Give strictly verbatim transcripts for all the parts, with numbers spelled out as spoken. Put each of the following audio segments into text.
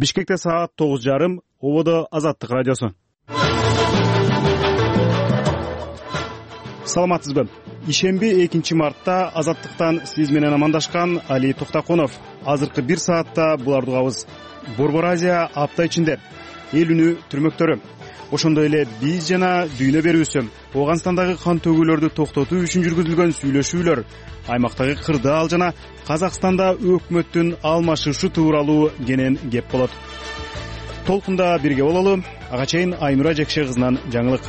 Бишкекте саат тогуз жарым, ободо Азаттык радиосу. Саламатсызбы? Ишемби экинчи мартта Азаттыктан сиз менен амандашкан Али Токтоконов. Азыркы бир саатта буларды угабыз. Борбор Азия апта ичинде эл үнү түрмөктөрү. Ошондой эле биз жана дүйнө берүүсү, Ооганстандагы кан төгүүлөрдү токтотуу үчүн жүргүзүлгөн сүйлөшүүлөр, аймактагы кырдаал жана Казакстанда өкмөттүн алмашышы тууралуу кенен кеп болот. Толкунда бирге бололу. Ага чейин Айнура Жекше кызынан жаңылык.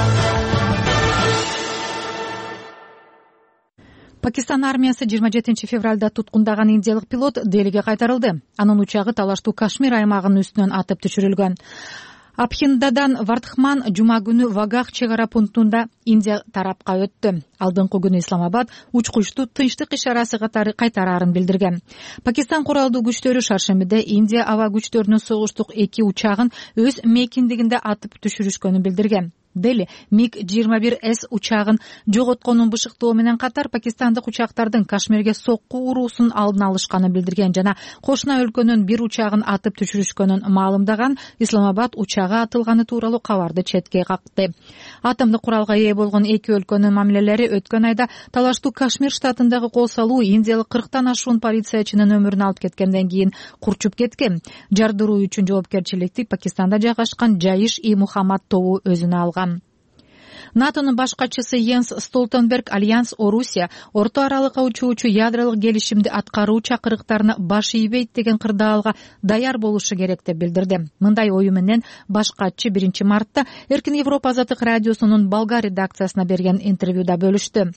Пакистан армиясы жыйырма жетинчи февралда туткундаган индиялык пилот Делиге кайтарылды. Анын учагы талаштуу Кашмир аймагынын үстүнөн атып түшүрүлгөн. Абхиндадан Вардхман жума күнү Вагах чек ара пунктунда Индия тарапка өттү. Алдыңкы күнү Исламабад учкучту тынчтык ишарасы катары кайтараарын билдирген. Пакистан куралдуу күчтөрү шаршембиде Индия аба күчтөрүнүн согуштук эки учагын өз мейкиндигинде атып түшүрүшкөнүн билдирген. Дели миг жыйырма бир эс учагын жоготконун бышыктоо менен катар пакистандык учактардын Кашмирге сокку уруусун алдын алышканын билдирген жана кошуна өлкөнүн бир учагын атып түшүрүшкөнүн маалымдаган. Исламабад учагы атылганы тууралуу кабарды четке какты. Атомдук куралга ээ болгон эки өлкөнүн мамилелери өткөн айда талаштуу Кашмир штатындагы кол салуу индиялык кырктан ашуун полициячынын өмүрүн алып кеткенден кийин курчуп кеткен. Жардыруу үчүн жоопкерчиликти Пакистанда жайгашкан Жаиш-и-Мухаммад тобу өзүнө алган. НАТОнун баш катчысы Йенс Столтенберг Альянс Орусия орто аралыкка учуучу ядролук келишимди аткаруу чакырыктарына баш ийбейт деген кырдаалга даяр болушу керек деп билдирди. Мындай ою менен баш катчы биринчи мартта Эркин Европа Азаттык радиосунун Болгар редакциясына берген интервьюда бөлүштү.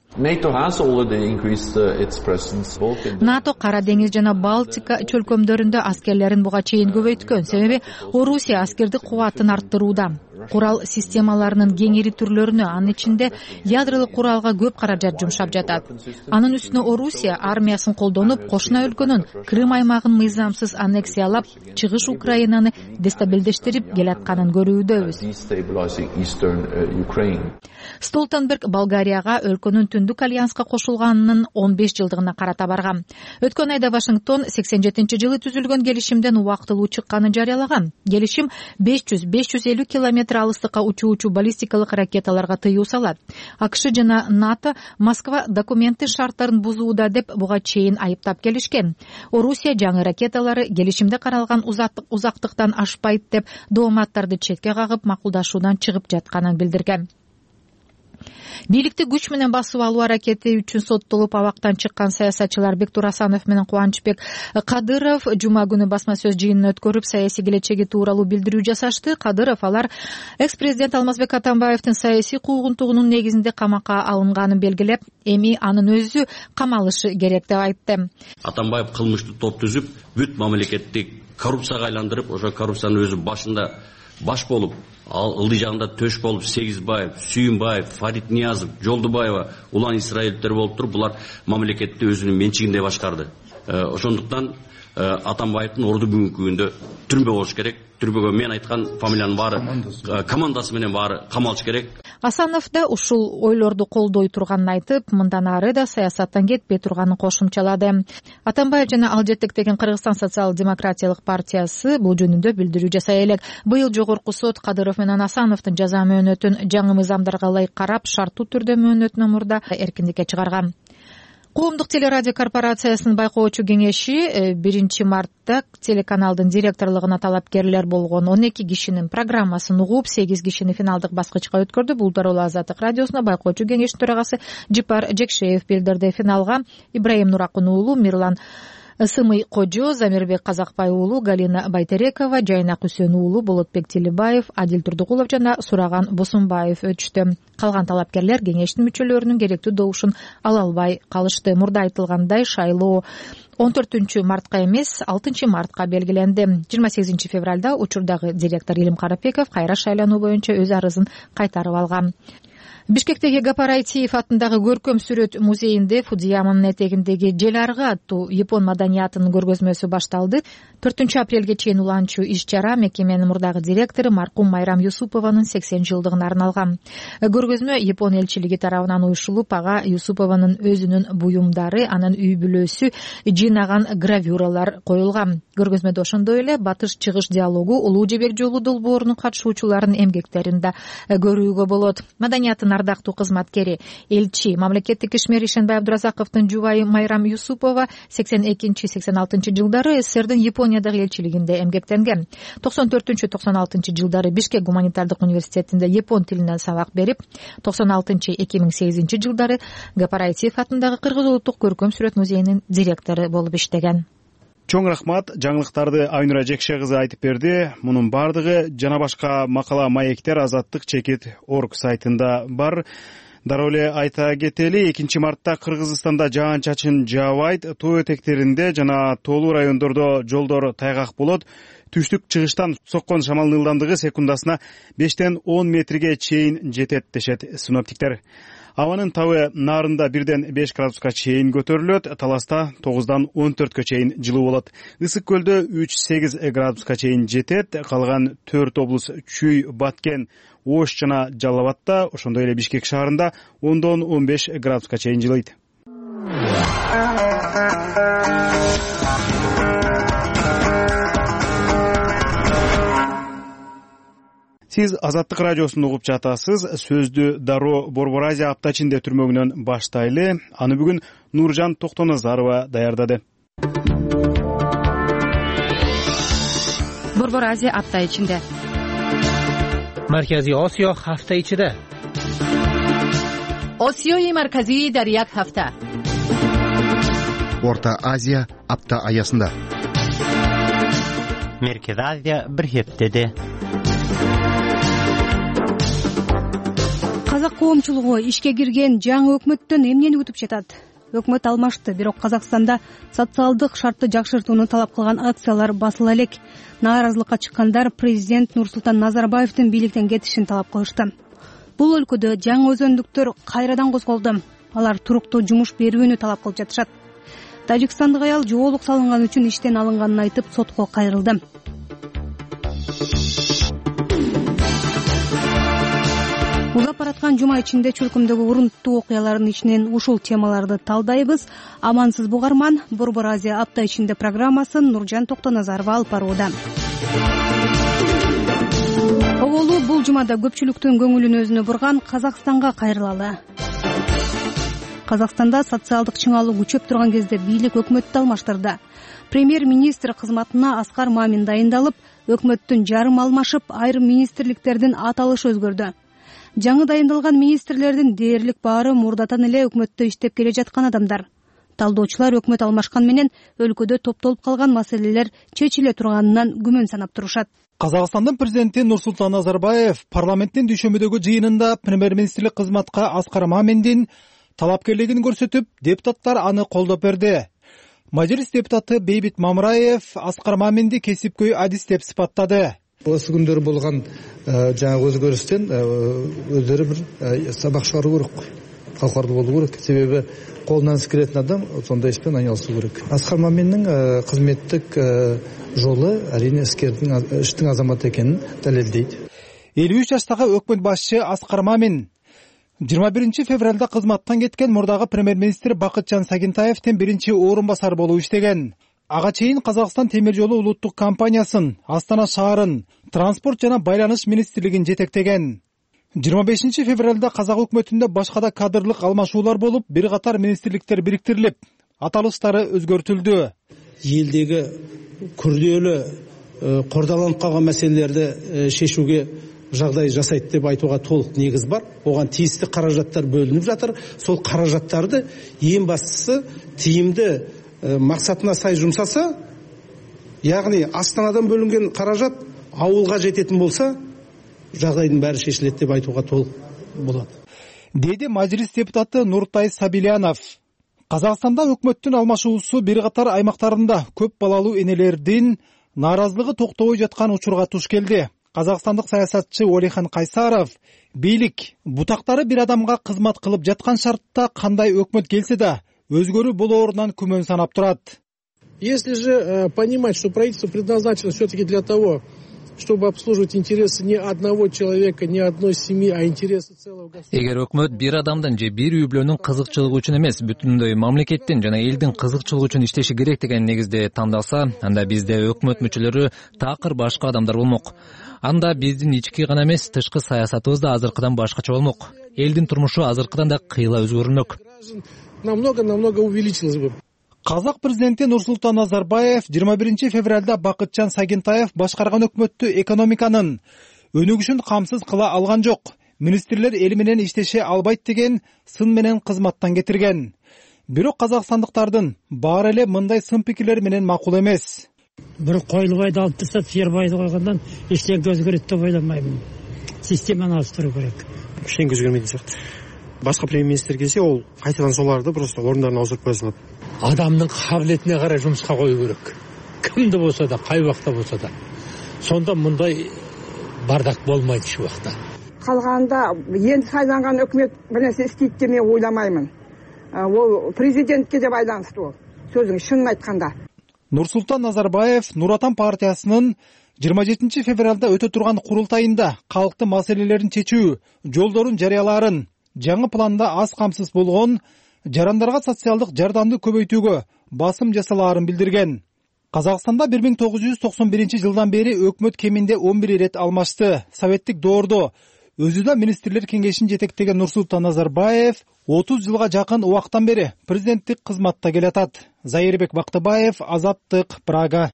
НАТО Кара деңиз жана Балтика чөлкөмдөрүндө аскерлерин буга чейин көбөйткөн. Себеби Орусия аскердик кубатын арттырууда. Курал системаларынын кеңири түрлөрүнө, анын ичинде ядролук куралга көп каражат жумшап жатат. Анын үстүнө Орусия армиясын колдонуп, кошуна өлкөнүн Крым аймагын мыйзамсыз аннексиялап, чыгыш Украинаны дестабилдештирип келатканын көрүүдөбүз. Столтенберг Болгарияга өлкөнүн Түндүк альянска кошулганынын он беш жылдыгына карата барган. Өткөн айда Вашингтон сексен жетинчи жылы түзүлгөн келишимден убактылуу чыкканын жарыялаган. Келишим беш жүз — беш жүз элүү километр алыстыкка учуучу баллистикалык ракеталарга тыюу салат. АКШ жана НАТО Москва документтин шарттарын бузууда деп буга чейин айыптап келишкен. Орусия жаңы ракеталары келишимде каралган узактыктан ашпайт деп дооматтарды четке кагып макулдашуудан чыгып жатканын билдирген. Бийликти күч менен басып алуу аракети үчүн соттолуп абактан чыккан саясатчылар Бектур Асанов менен Кубанычбек Кадыров жума күнү басма сөз жыйынын өткөрүп, саясий келечеги тууралуу билдирүү жасашты. Кадыров алар экс-президент Алмазбек Атамбаевдин саясий куугунтугунун негизинде камакка алынганын белгилеп, эми анын өзү камалышы керек деп айтты. Атамбаев кылмыштуу топ түзүп, бүт мамлекетти коррупцияга айландырып, ошо коррупциянын өзү башында баш болуп, ылдый жагында төш болуп, Сегизбаев, Сүйүнбаев, Фарид Ниязов, Жолдубаева, улан Исраилдер болуп туруп, булар мамлекетти өзүнүн менчигинде башкарды. Ошондуктан Атамбаевдин орду бүгүнкү күндө түрмө болуш керек. Түрмөгө мен айткан фамилиянын баары, командасы менен баары камалыш керек. Асанов да ушул ойлорду колдой турганын айтып, мындан ары да саясаттан кетпей турганын кошумчалады. Атамбаев жана Алжеттик деген Кыргызстан социал-демократиялык партиясы бул жөнүндө билдирүү жасай элек. Быйыл жогорку сот Кадыров менен Асановдун жаза мөөнөтүн жаңы мыйзамдарга ылайык карап, шарттуу түрдө мөөнөтүнөн мурда эркиндикке чыгарган. Коомдук телерадио корпорациясынын байкоочу кеңеши биринчи мартта телеканалдын директорлугуна талапкерлер болгон он эки кишинин программасын угуп, сегиз кишини финалдык баскычка өткөрдү. Бул тууралуу Азаттык радиосуна байкоочу кеңештин төрагасы Жипар Жекшеев билдирди. Финалга Ибраим Нуракун уулу, Мирлан Сымый Кожо, Замирбек Казакбай уулу, Галина Байтерекова, Жайнак Үсөн уулу, Болотбек Тилибаев, Адил Турдугулов жана Сураган Босунбаев өтүштү. Калган талапкерлер кеңештин мүчөлөрүнүн керектүү добушун ала албай калышты. Мурда айтылгандай, шайлоо он төртүнчү мартка эмес, алтынчы мартка белгиленди. жыйырма сегизинчи февралда учурдагы директор Илим Карапеков кайра шайлануу боюнча өз арызын кайтарып алган. Бишкектеги Гапар Айтиев атындагы көркөм сүрөт музейинде Фудзияманын этегиндеги Жел аргы аттуу япон маданиятынын көргөзмөсү башталды. төртүнчү апрелге чейин уланчу иш-чара мекеменин мурдагы директору маркум Майрам Юсупованын сексен жылдыгына арналган. Көргөзмө Япон элчилиги тарабынан уюшулуп, ага Юсупованын өзүнүн буюмдары, анын үй бүлөсү жыйнаган гравюралар коюлган. Көргөзмөдө ошондой эле батыш-чыгыш диалогу, Улуу Жебек жолу долбоорунун катышуучуларынын эмгектерин да көрүүгө болот. Маданияттын ардактуу кызматкери, элчи, мамлекеттик ишмер Ишенбай Абдуразаковдун жубайы Майрам Юсупова сексен экинчи сексен алтынчы жылдары СССРдин Япониядагы элчилигинде эмгектенген. токсон төртүнчү токсон алтынчы жылдары Бишкек гуманитардык университетинде япон тилинен сабак берип, токсон алтынчы эки миң сегизинчи жылдары Гапар Айтиев атындагы Кыргыз улуттук көркөм сүрөт музейинин директору болуп иштеген. Чоң рахмат, жаңылыктарды Айнура Жекше кызы айтып берди. Мунун бардыгы жана башка макала маектер азаттык чекит орг сайтында бар. Дароо эле айта кетели, экинчи мартта Кыргызстанда жаан-чачын жаабайт, тоо этектеринде жана тоолуу райондордо жолдор тайгак болот. Түштүк-чыгыштан соккон шамалдын ылдамдыгы секундасына бештен он метрге чейин жетет дешет синоптиктер. Абанын табы нарында бирден беш градуска чейин көтөрүлөт, Таласта тогуздан он төрткө чейин жылуу болот. Ысык көлдө үч сегиз градуска чейин жетет, калган төрт облус Чүй, Баткен, Ош жана Жалал Абадта, ошондой эле Бишкек шаарында ондон он беш градуска чейин жылыйт. Сиз Азаттык радиосун угуп жатасыз. Сөздү Дароо Борбор Азия апта ичинде түрмөгүнөн баштайлы. Аны бүгүн Нуржан Токтоназарова даярдады. Борбор Азия апта ичинде. Марказий Осиё ҳафта ичида. Осиёи марказии дар як ҳафта. Орта Азия апта аясында. Меркез Азия бир хептеде. Казак коомчулугу ишке кирген жаңы өкмөттөн эмнени күтүп жатат? Өкмөт алмашты, бирок Казакстанда социалдык шартты жакшыртууну талап кылган акциялар басыла элек. Нааразылыкка чыккандар президент Нурсултан Назарбаевдин бийликтен кетишин талап кылышты. Бул өлкөдө жаңы өзөндүктөр кайрадан козголду. Алар туруктуу жумуш берүүнү талап кылып жатышат. Тажикстандык аял жоолук салынган үчүн иштен алынганын айтып сотко кайрылды. Улап бараткан жума ичинде чөлкөмдөгү урунттуу окуялардын ичинен ушул темаларды талдайбыз. Амансыз бугарман, Борбор Азия апта ичинде программасын Нуржан Токтоназарова алып барууда. Оболу бул жумада көпчүлүктүн көңүлүн өзүнө бурган Казакстанга кайрылалы. Казакстанда социалдык чыңалуу күчөп турган кезде бийлик өкмөттү алмаштырды. Премьер-министр кызматына Аскар Мамин дайындалып, өкмөттүн жарым алмашып, айрым министрликтердин аталышы өзгөрдү. Жаңы дайындалган министрлердин дээрлик баары мурдатан эле өкмөттө иштеп келе жаткан адамдар. Талдоочулар өкмөт алмашкан менен өлкөдө топтолуп калган маселелер чечиле турганынан күмөн санап турушат. Казакстандын президенти Нурсултан Назарбаев парламенттин дүйшөмүдөгү жыйынында премьер-министрлик кызматка Аскар Маминдин талапкерлигин көрсөтүп, депутаттар аны колдоп берди. Мажлис депутаты Бейбит Мамраев Аскар Маминди кесипкөй адис деп сыпаттады. Осы күндері болған жаңа өзгерістен өздері бір сабақ шығару керек қой. Қауқарды болу керек. Себебі қолынан іс келетін адам сондай іспен айналысу керек. Аскар Маминнің қызметтік жолы әрине іштің азаматы екенін дәлелдейді. элүү үч жаштагы өкмөт башчы Аскар Мамин жыйырма биринчи февралда кызматтан кеткен мурдагы премьер-министр Бакытжан Сагентаевдин биринчи орун басары болуп иштеген. Ага чейин Казакстан темир жолу улуттук компаниясын, Астана шаарын, транспорт жана байланыш министрлигин жетектеген. жыйырма бешинчи февралда казак өкмөтүндө башка да кадрлык алмашуулар болуп, бир катар министрликтер бириктирилип, аталыштары өзгөртүлдү. Элдеги күрдөлүү кордаланып калган маселелерди шешүүгө жагдай жасайт деп айтууга толук негиз бар. Оган тийиштүү каражаттар бөлүнүп жатыр. Сол каражаттарды эң бастысы тиимди максатына сай жұмсаса, яғни Астанадан бөлінген қаражат ауылға жететін болса, жағдайдың бәрі шешіледі деп айтуға толық болады. Дейді Мажлис депутаты Нуртай Сабилянов. Қазақстанда өкмөттүн алмашуусу бир катар аймактарында көп балалуу энелердин нааразылыгы токтобой жаткан учурга туш келди. Казакстандык саясатчы Олихан Кайсаров бийлик бутактары бир адамга кызмат кылып жаткан шартта кандай өкмөт келсе да өзгөрүү болоорунан күмөн санап турат. Если же понимать, что правительство предназначено все-таки для того, чтобы обслуживать интересы не одного человека, не одной семьи, а интересы целого государства. Эгер өкмөт бир адамдын же бир үй бүлөнүн кызыкчылыгы үчүн эмес, бүтүндөй мамлекеттин жана элдин кызыкчылыгы үчүн иштеши керек деген негизде тандалса, анда бизде өкмөт мүчөлөрү такыр башка адамдар болмок. Анда биздин ички гана эмес, тышкы саясатыбыз да азыркыдан башкача болмок. Элдин турмушу азыркыдан да кыйла өзгөрмөк. Намного-намного увеличилось бы. Казак президенти Нурсултан Назарбаев жыйырма биринчи февралда Бакытжан Сагинтаев башкарган өкмөттү экономиканын өнүгүшүн камсыз кыла алган жок, министрлер эл менен иштеше албайт деген сын менен кызматтан кетирген. Бирок казакстандыктардын баары эле мындай сын пикирлер менен макул эмес. Бир койлубайды алып таштап, сыйырбайды койгондон эчтеке өзгөрөт деп ойламайм. Системаны ауыстыруу керек. Эчтеке өзгөрмөйт сыяктуу. Башка премьер-министр келсе, ол кайтадан соларды просто орундарына отуртуп кое салат. Адамдын кабилетине карай жумушка коюу керек. Кимди болсо да, кай убакта болсо да. Сонда мындай бардак болмойт ушул убакта. Калганда энди сайланган өкмөт бир нерсе истейт деп мен ойламаймын. Ол президентке да байланыштуу. Сөзүң шынын айтканда. Нурсултан Назарбаев Нур Отан партиясынын жыйырма жетинчи февралда өтө турган курултайында калктын маселелерин чечүү жолдорун жарыялаарын, жаңы планда аз камсыз болгон жарандарга социалдык жардамды көбөйтүүгө басым жасалаарын билдирген. Казакстанда бир миң тогуз жүз токсон биринчи жылдан бери өкмөт кеминде он бир ирет алмашты. Советтик доордо өзү да министрлер кеңешин жетектеген Нурсултан Назарбаев отуз жылга жакын убактан бери президенттик кызматта келатат. Зайырбек Бактыбаев, Азаттык, Прага.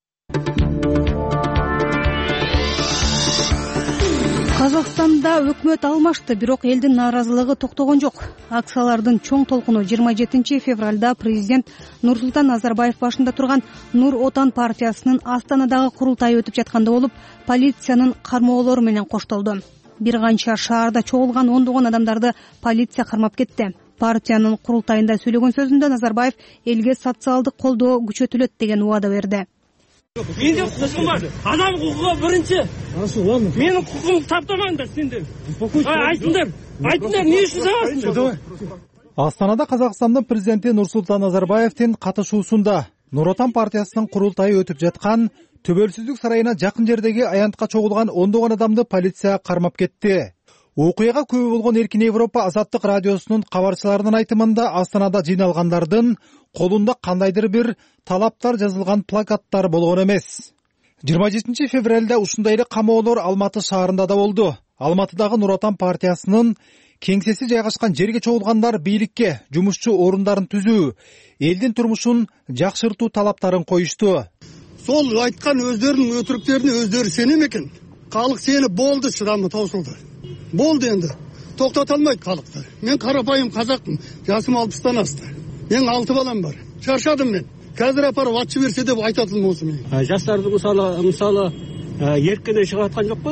Казакстанда өкмөт алмашты, бирок элдин нааразылыгы токтогон жок. Акциялардын чоң толкуну жыйырма жетинчи февралда президент Нурсултан Назарбаев башында турган Нур Отан партиясынын Астанадагы курултайы өтүп жатканда болуп, полициянын кармоолору менен коштолду. Бир канча шаарда чогулган ондогон адамдарды полиция кармап кетти. Партиянын курултайында сүйлөгөн сөзүндө Назарбаев элге социалдык колдоо күчөтүлөт деген убада берди. Менде құқығым бар. Адам құқығы бірінші. Менің құқығымды таптамаңдар сендер. Айтыңдар. Айтыңдар, не үшін сабасыңдар? Астанада Казакстандын президенти Нурсултан Назарбаевдин катышуусунда Нур Отан партиясынын курултайы өтүп жаткан Төбөлсүздүк сарайына жакын жердеги аянтка чогулган ондогон адамды полиция кармап кетти. Окуяга күбө болгон Эркин Европа Азаттык радиосунун кабарчыларынын айтымында Астанада жыйналгандардын колунда кандайдыр бир талаптар жазылган плакаттар болгон эмес. жыйырма жетинчи февралда ушундай эле камоолор Алматы шаарында да болду. Алматыдагы Нур Отан партиясынын кеңсеси жайгашкан жерге чогулгандар бийликке жумушчу орундарын түзүү, элдин турмушун жакшыртуу талаптарын коюшту. Сол айткан өздөрүнүн өтүрүктөрүнө өздөрү сенем экен. Калык сени болду, чыдамы таусылды. Болду энди. Токтото алмайт калыкты. Мен карапайым казакмын. Жасым алпыстан асты. Мен алты балам бар. Чаршадым мен. Қазір апарып атчы берсе деп айтатылым осы мен. Жастарды мысалы, мысалы, еркіне шығып атқан жоқ па?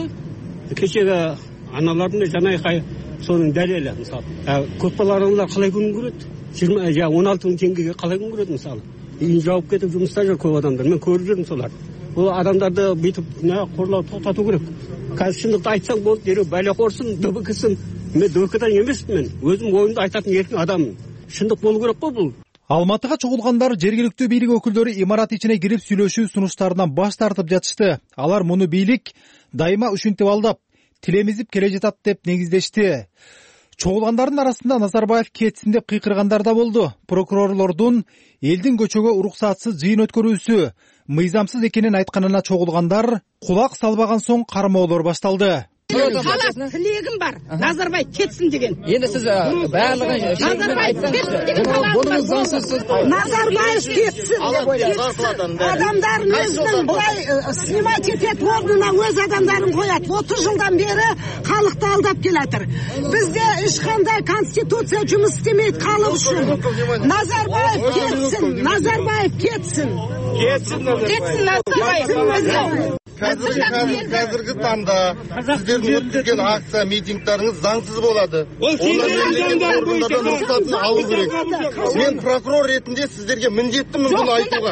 Кешегі аналардың жана айқай соның дәлелі мысалы. Көпбалалылар қалай күн көреді? он алты мың теңгеге қалай күн көреді мысалы? Үйін жауып кетіп жұмыста жүр көп адамдар. Мен көріп жүрмін солар. Бұл адамдарды бүйтіп қорлау тоқтату керек. Қазір шындықты айтсаң болды, дереу бәлеқорсын, дөбікісін. Мен дөбікідан емеспін мен. Өзім ойымды айтатын еркін адаммын. Шындық болу керек қой бұл. Алматыга чогулгандар жергиликтүү бийлик өкүлдөрү имарат ичине кирип сүйлөшүү сунуштарынан баш тартып жатышты. Алар муну бийлик дайыма үшүнтүп алдап, тилемизип келе жатат деп негиздешти. Чогулгандардын арасында Назарбаев кетсин деп кыйкыргандар да болду. Прокурорлордун элдин көчөгө уруксатсыз жыйын өткөрүүсү мыйзамсыз экенин айтканына чогулгандар кулак салбаган соң кармоолор башталды. Халат тілегім бар. Назарбаев кетсін деген. Енді сіз барлығын Назарбаев кетсін деген халат. Назарбаев кетсін деп ойлайды. Адамдарын өзінің бұлай снимать етеді, орнына өз адамдарын қояды. отыз жылдан бері халықты алдап келатыр. Бізде ешқандай конституция жұмыс істемейді халық үшін. Назарбаев кетсін. Назарбаев кетсін. Кетсін Назарбаев. қазіргі қазіргі таңда сіздердің өткізген акция митингтеріңіз заңсыз болады. Оны мемлекеттік органдардан рұқсатын алу керек. Мен прокурор ретінде сіздерге міндеттімін бұны айтуға.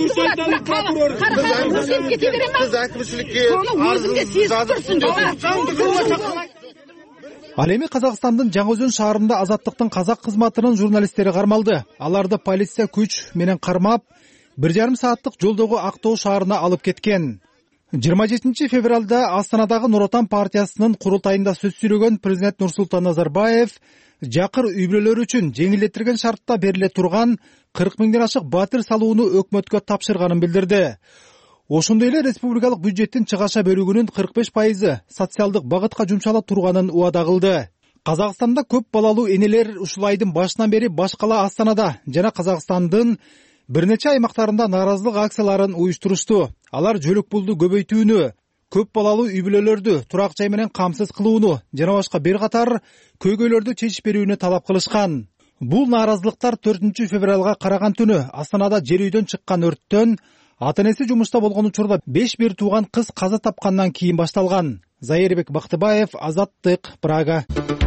Сіз әкімшілікке арызыңызды жазып түсіндіріңіз. Ал эми Казакстандын Жаңаөзөн шаарында Азаттыктын казак кызматынын журналисттери кармалды. Аларды полиция күч менен кармап, бир жарым сааттык жолдогу Актоо шаарына алып кеткен. жыйырма жетинчи февралда Астанадагы Нур Отан партиясынын курултайында сөз сүйлөгөн президент Нурсултан Назарбаев жакыр үй-бүлөлөр үчүн жеңилдетилген шартта бериле турган кырк миңден ашык батир салууну өкмөткө тапшырганын билдирди. Ошондой эле республикалык бюджеттин чыгаша бөлүгүнүн кырк беш пайызы социалдык багытка жумшала турганын убада кылды. Казакстанда көп балалуу энелер ушул айдын башынан бери баш кала Астанада жана Казакстандын бир нече аймактарында нааразылык акцияларын уюштурушту. Алар жөлөк пулду көбөйтүүнү, көп балалуу үй-бүлөлөрдү турак жай менен камсыз кылууну жана башка бир катар көйгөйлөрдү чечип берүүнү талап кылышкан. Бул нааразылыктар төртүнчү февралга караган түнү Астанада жер үйдөн чыккан өрттөн ата-энеси жумушта болгон учурда беш бир тууган кыз каза тапкандан кийин башталган. Зайырбек Бактыбаев, Азаттык, Прага.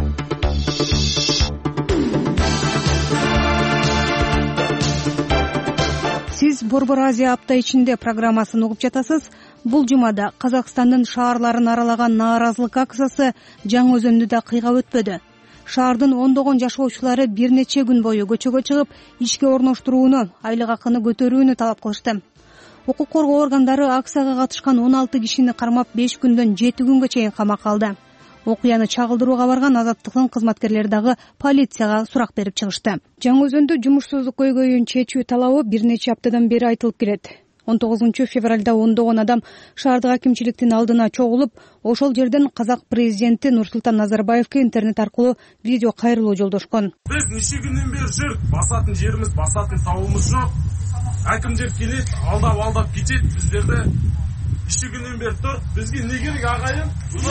Сиз Борбор Азия апта ичинде программасын угуп жатасыз. Бул жумада Казакстандын шаарларын аралаган нааразылык акциясы Жаңаөзөндө да кыйга өтпөдү. Шаардын ондогон жашоочулары бир нече күн бою көчөгө чыгып, ишке орноштурууну, айлык акыны көтөрүүнү талап кылышты. Укук коргоо органдары акцияга катышкан он алты кишини кармап беш күндөн жети күнгө чейин камакка алды. Окуяны чагылдырууга барган Азаттыктын кызматкерлери дагы полицияга сурак берип чыгышты. Жаңаөзөндө жумушсуздук көйгөйүн чечүү талабы бир нече аптадан бери айтылып келет. он тогузунчу февралда ондогон адам шаардык акимчиликтин алдына чогулуп, ошол жерден казак президенти Нурсултан Назарбаевке интернет аркылуу видео кайрылуу жолдошкон. Биз нече күндөн бери жүрүп, басатын жерибиз, басатын табыбыз жок. Акимдер келет, алдап алдап кетет, биздерди нече күндөн бери тур. Бизге эмне керек агайын?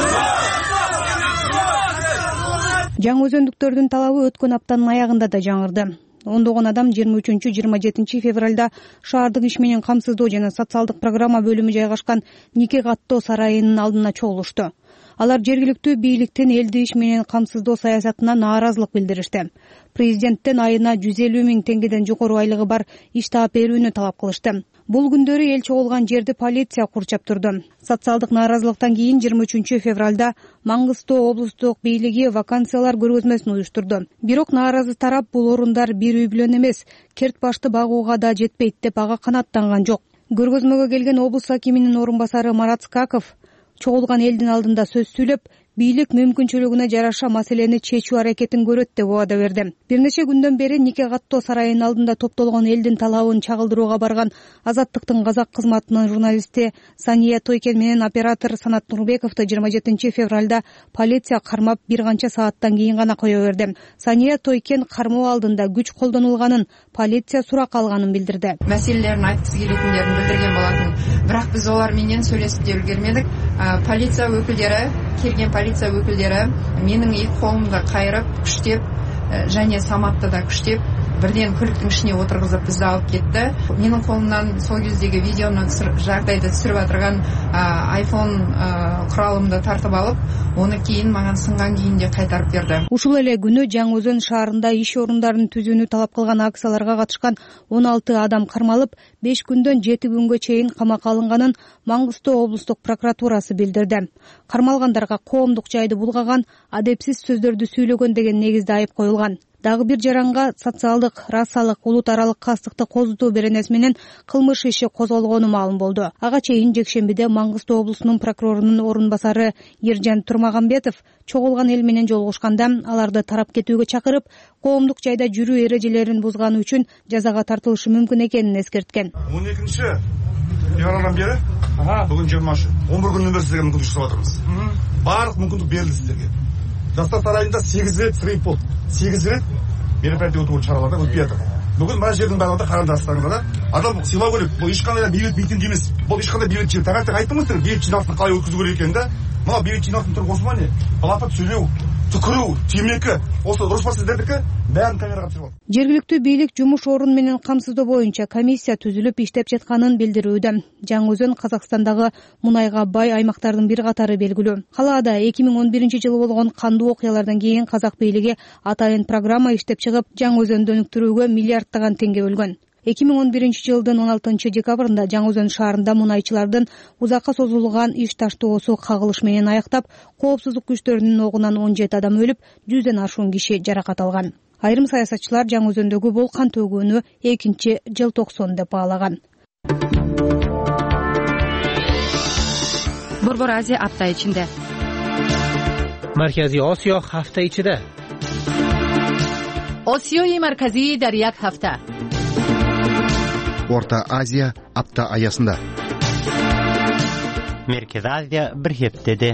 Жаңаөзөндүктөрдүн талабы өткөн аптанын аягында да жаңырды. Ондогон адам жыйырма үчүнчү жыйырма жетинчи февралда шаардык иш менен камсыздоо жана социалдык программа бөлүмү жайгашкан Нике Каттоо сарайынын алдына чогулушту. Алар жергиликтүү бийликтин элди иш менен камсыздоо саясатына нааразылык билдиришти. Президенттен айына жүз элүү миң теңгеден жогору айлыгы бар иш таап берүүнү талап кылышты. Бул күндөрү эл чогулган жерди полиция курчап турду. Социалдык нааразылыктан кийин жыйырма үчүнчү февралда Маңгыстоо облустук бийлиги вакансиялар көргөзмөсүн уюштурду. Бирок нааразы тарап бул орундар бир үй бүлөнү эмес, керт башты багууга да жетпейт деп ага канааттанган жок. Көргөзмөгө келген облус акиминин орун басары Марат Скаков чогулган элдин алдында сөз сүйлөп, бийлик мүмкүнчүлүгүнө жараша маселени чечүү аракетин көрөт деп убада берди. Бир нече күндөн бери Нике Каттоо сарайынын алдында топтолгон элдин талабын чагылдырууга барган Азаттыктын казак кызматынын журналисти Сания Тойкен менен оператор Санат Нурбековду жыйырма жетинчи февралда полиция кармап бир канча сааттан кийин гана кое берди. Сания Тойкен кармоо алдында күч колдонулганын, полиция сурак алганын билдирди. Маселелерин айткысы келетиндерин билдирген болотун. Бирок биз олар менен сүйлөшүп те үлгермедик. Полиция өкүлдөрү, келген полиция өкүлдөрү менин эки колумду кайрып, күчтеп, және саматты да күчтеп, бирден көлүктүн ичине отургузуп бизди алып кетти. Менин колумдан сол кездеги видеону жагдайды түшүрүп атырган айфон куралымды тартып алып, оны кийин мага сынган кийинде кайтарып берди. Ушул эле күнү Жаңаөзөн шаарында иш орундарын түзүүнү талап кылган акцияларга катышкан он алты адам кармалып, беш күндөн жети күнгө чейин камакка алынганын Маңгыстоо облустук прокуратурасы билдирди. Кармалгандарга коомдук жайды булгаган, адепсиз сөздөрдү сүйлөгөн деген негизде айып коюлган. Дагы бир жаранга социалдык, расалык, улут аралык кастыкты козутуу беренеси менен кылмыш иши козголгону маалым болду. Ага чейин жекшембиде Маңгыстоо облусунун прокурорунун орун басары Ержан Турмагамбетов чогулган эл менен жолугушканда аларды тарап кетүүгө чакырып, коомдук жайда жүрүү эрежелерин бузганы үчүн жазага тартылышы мүмкүн экенин эскерткен. он экинчи февралдан бери бүгүн жыйырмасы он бир күндөн бери сизерге мүмкүндүк жасап атабыз. Баардык мүмкүндүк берилди сиздерге. Жастар сарайында сегиз рет срыв болду. сегиз рет мероприятие өтүү чараларда өтпөй атат. Бүгүн мына жердин баардыгында карандаштарыңда адам сыйлау керек. Бул эч кандай бейбит митинг эмес. Бул эч кандай бейбит жыйын. Таңертең айттыңыздар, бейбит жиналысын калай өткүзүү керек экенин да. Мына бейбит жиналысын туруп осман, балапат сүйлөө. түкіру темекі осы дұрыс па сіздердікі бәрін камераға түсіріп алды. Жергиликтүү бийлик жумуш орун менен камсыздоо боюнча комиссия түзүлүп иштеп жатканын билдирүүдө. Жаңы Өзөн Казакстандагы мунайга бай аймактардын бир катары белгилүү. Калаада эки миң он биринчи жылы болгон кандуу окуялардан кийин казак бийлиги атайын программа иштеп чыгып, Жаңы Өзөндү өнүктүрүүгө миллиарддаган теңге бөлгөн. эки миң он биринчи жылдын он алтынчы декабрында Жаңы Өзөн шаарында мунайчылардын узакка созулган иш таштоосу кагылыш менен аяктап, коопсуздук күчтөрүнүн огунан он жети адам өлүп, жүздөн ашуун киши жаракат алган. Айрым саясатчылар Жаңы Өзөндөгү бул кан төгүүнү экинчи желтоқсон деп баалаган. Борбор Азия апта ичинде. Марказий Осиё ҳафта ичида. Осиёи марказӣ дар як ҳафта. Орта Азия апта аясында. Меркез Азия бир хептеде.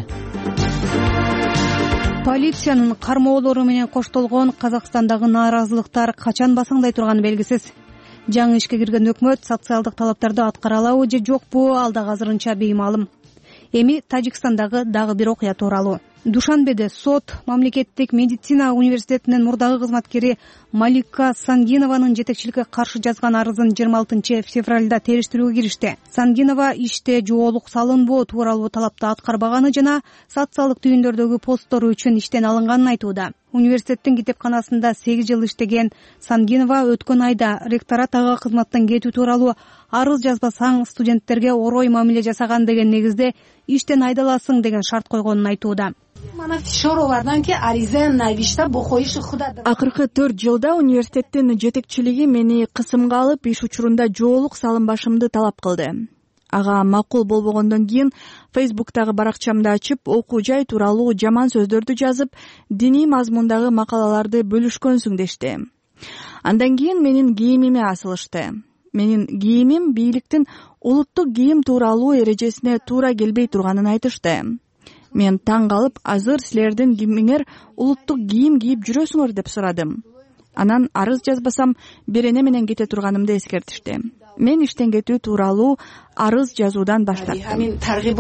Полициянын кармоолору менен коштолгон Казакстандагы нааразылыктар качан басаңдай турганы белгисиз. Жаңы ишке кирген өкмөт социалдык талаптарды аткара алабы же жокпу, ал да азырынча беймалым. Эми Тажикстандагы дагы бир окуя тууралуу. Душанбеде сот мамлекеттик медицина университетинин мурдагы кызматкери Малика Сангинованын жетекчиликке каршы жазган арызын жыйырма алтынчы февралда териштирүүгө киришти. Сангинова иште жоолук салынбоо тууралуу талапты аткарбаганы жана социалдык түйүндөрдөгү посттору үчүн иштен алынганын айтууда. Университеттин китепканасында сегиз жыл иштеген Сангинова өткөн айда ректораттагы кызматтан кетүү тууралуу арыз жазбасаң студенттерге орой мамиле жасаган деген негизде иштен айдаласың деген шарт койгонун айтууда. Акыркы төрт жылда университеттин жетекчилиги мени кысымга алып, иш учурунда жоолук салынбашымды талап кылды. Ага макул болбогондон кийин Facebook'тагы баракчамды ачып, окуу жай тууралуу жаман сөздөрдү жазып, диний мазмундагы макалаларды бөлүшкөнсүң дешти. Андан кийин менин кийимиме асылышты. Менин кийимим бийликтин улуттук кийим тууралуу эрежесине туура келбей турганын айтышты. Мен таң калып, азыр силердин кимиңер улуттук кийим кийип жүрөсүңөр деп сурадым. Анан арыз жазбасам берене менен кете турганымды эскертишти. Мен иштен кетүү тууралуу арыз жазуудан баштаттым.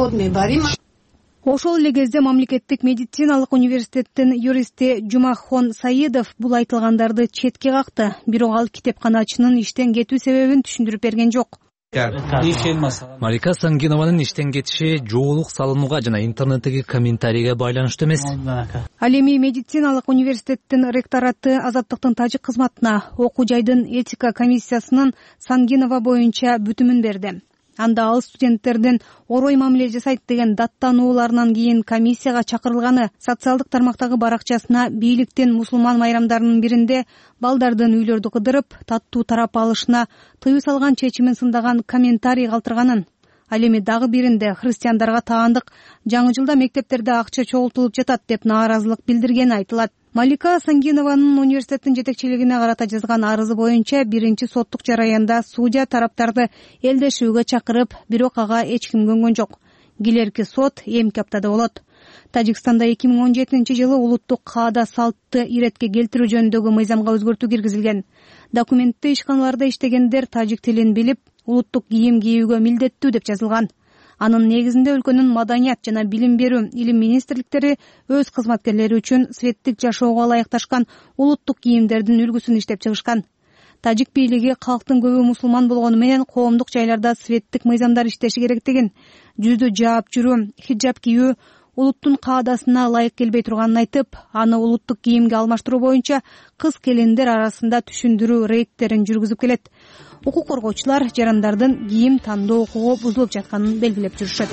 Ошол эле кезде мамлекеттик медициналык университеттин юристи Жумахон Саидов бул айтылгандарды четке какты, бирок ал китепканачынын иштен кетүү себебин түшүндүрүп берген жок. Малика Сангинованын иштен кетиши жоолук салынууга жана интернеттеги комментарийге байланыштуу эмес. Ал эми медициналык университеттин ректораты Азаттыктын тажик кызматына окуу жайдын этика комиссиясынын Сангинова боюнча бүтүмүн берди. Анда ал студенттердин орой мамиле жасайт деген даттанууларынан кийин комиссияга чакырылганы социалдык тармактагы баракчасына бийликтин мусулман майрамдарынын биринде балдардын үйлөрдү кыдырып, таттуу тарап алышына тыюу салган чечимин сындаган комментарий калтырганын. Ал эми дагы биринде христиандарга таандык жаңы жылда мектептерде акча чогултулуп жатат деп нааразылык билдиргени айтылат. Малика Сангинованын университеттин жетекчилигине карата жазган арызы боюнча биринчи соттук жараянда судья тараптарды элдешүүгө чакырып, бирок ага эч ким көнгөн жок. Келерки сот эмки аптада болот. Тажикстанда эки миң он жетинчи жылы улуттук каада салтты иретке келтирүү жөнүндөгү мыйзамга өзгөртүү киргизилген. Документте ишканаларда иштегендер тажик тилин билип, улуттук кийим кийүүгө милдеттүү деп жазылган. Анын негизинде өлкөнүн маданият жана билим берүү илим министрликтери өз кызматкерлери үчүн светтик жашоого ылайыкташкан улуттук кийимдердин үлгүсүн иштеп чыгышкан. Тажик бийлиги калктын көбү мусулман болгону менен коомдук жайларда светтик мыйзамдар иштеши керектигин, жүздү жаап жүрүү, хиджаб кийүү улуттун каадасына ылайык келбей турганын айтып, аны улуттук кийимге алмаштыруу боюнча кыз келиндер арасында түшүндүрүү рейдтерин жүргүзүп келет. Укук коргоочулар жарандардын кийим тандоо укугу бузулуп жатканын белгилеп жүрүшөт.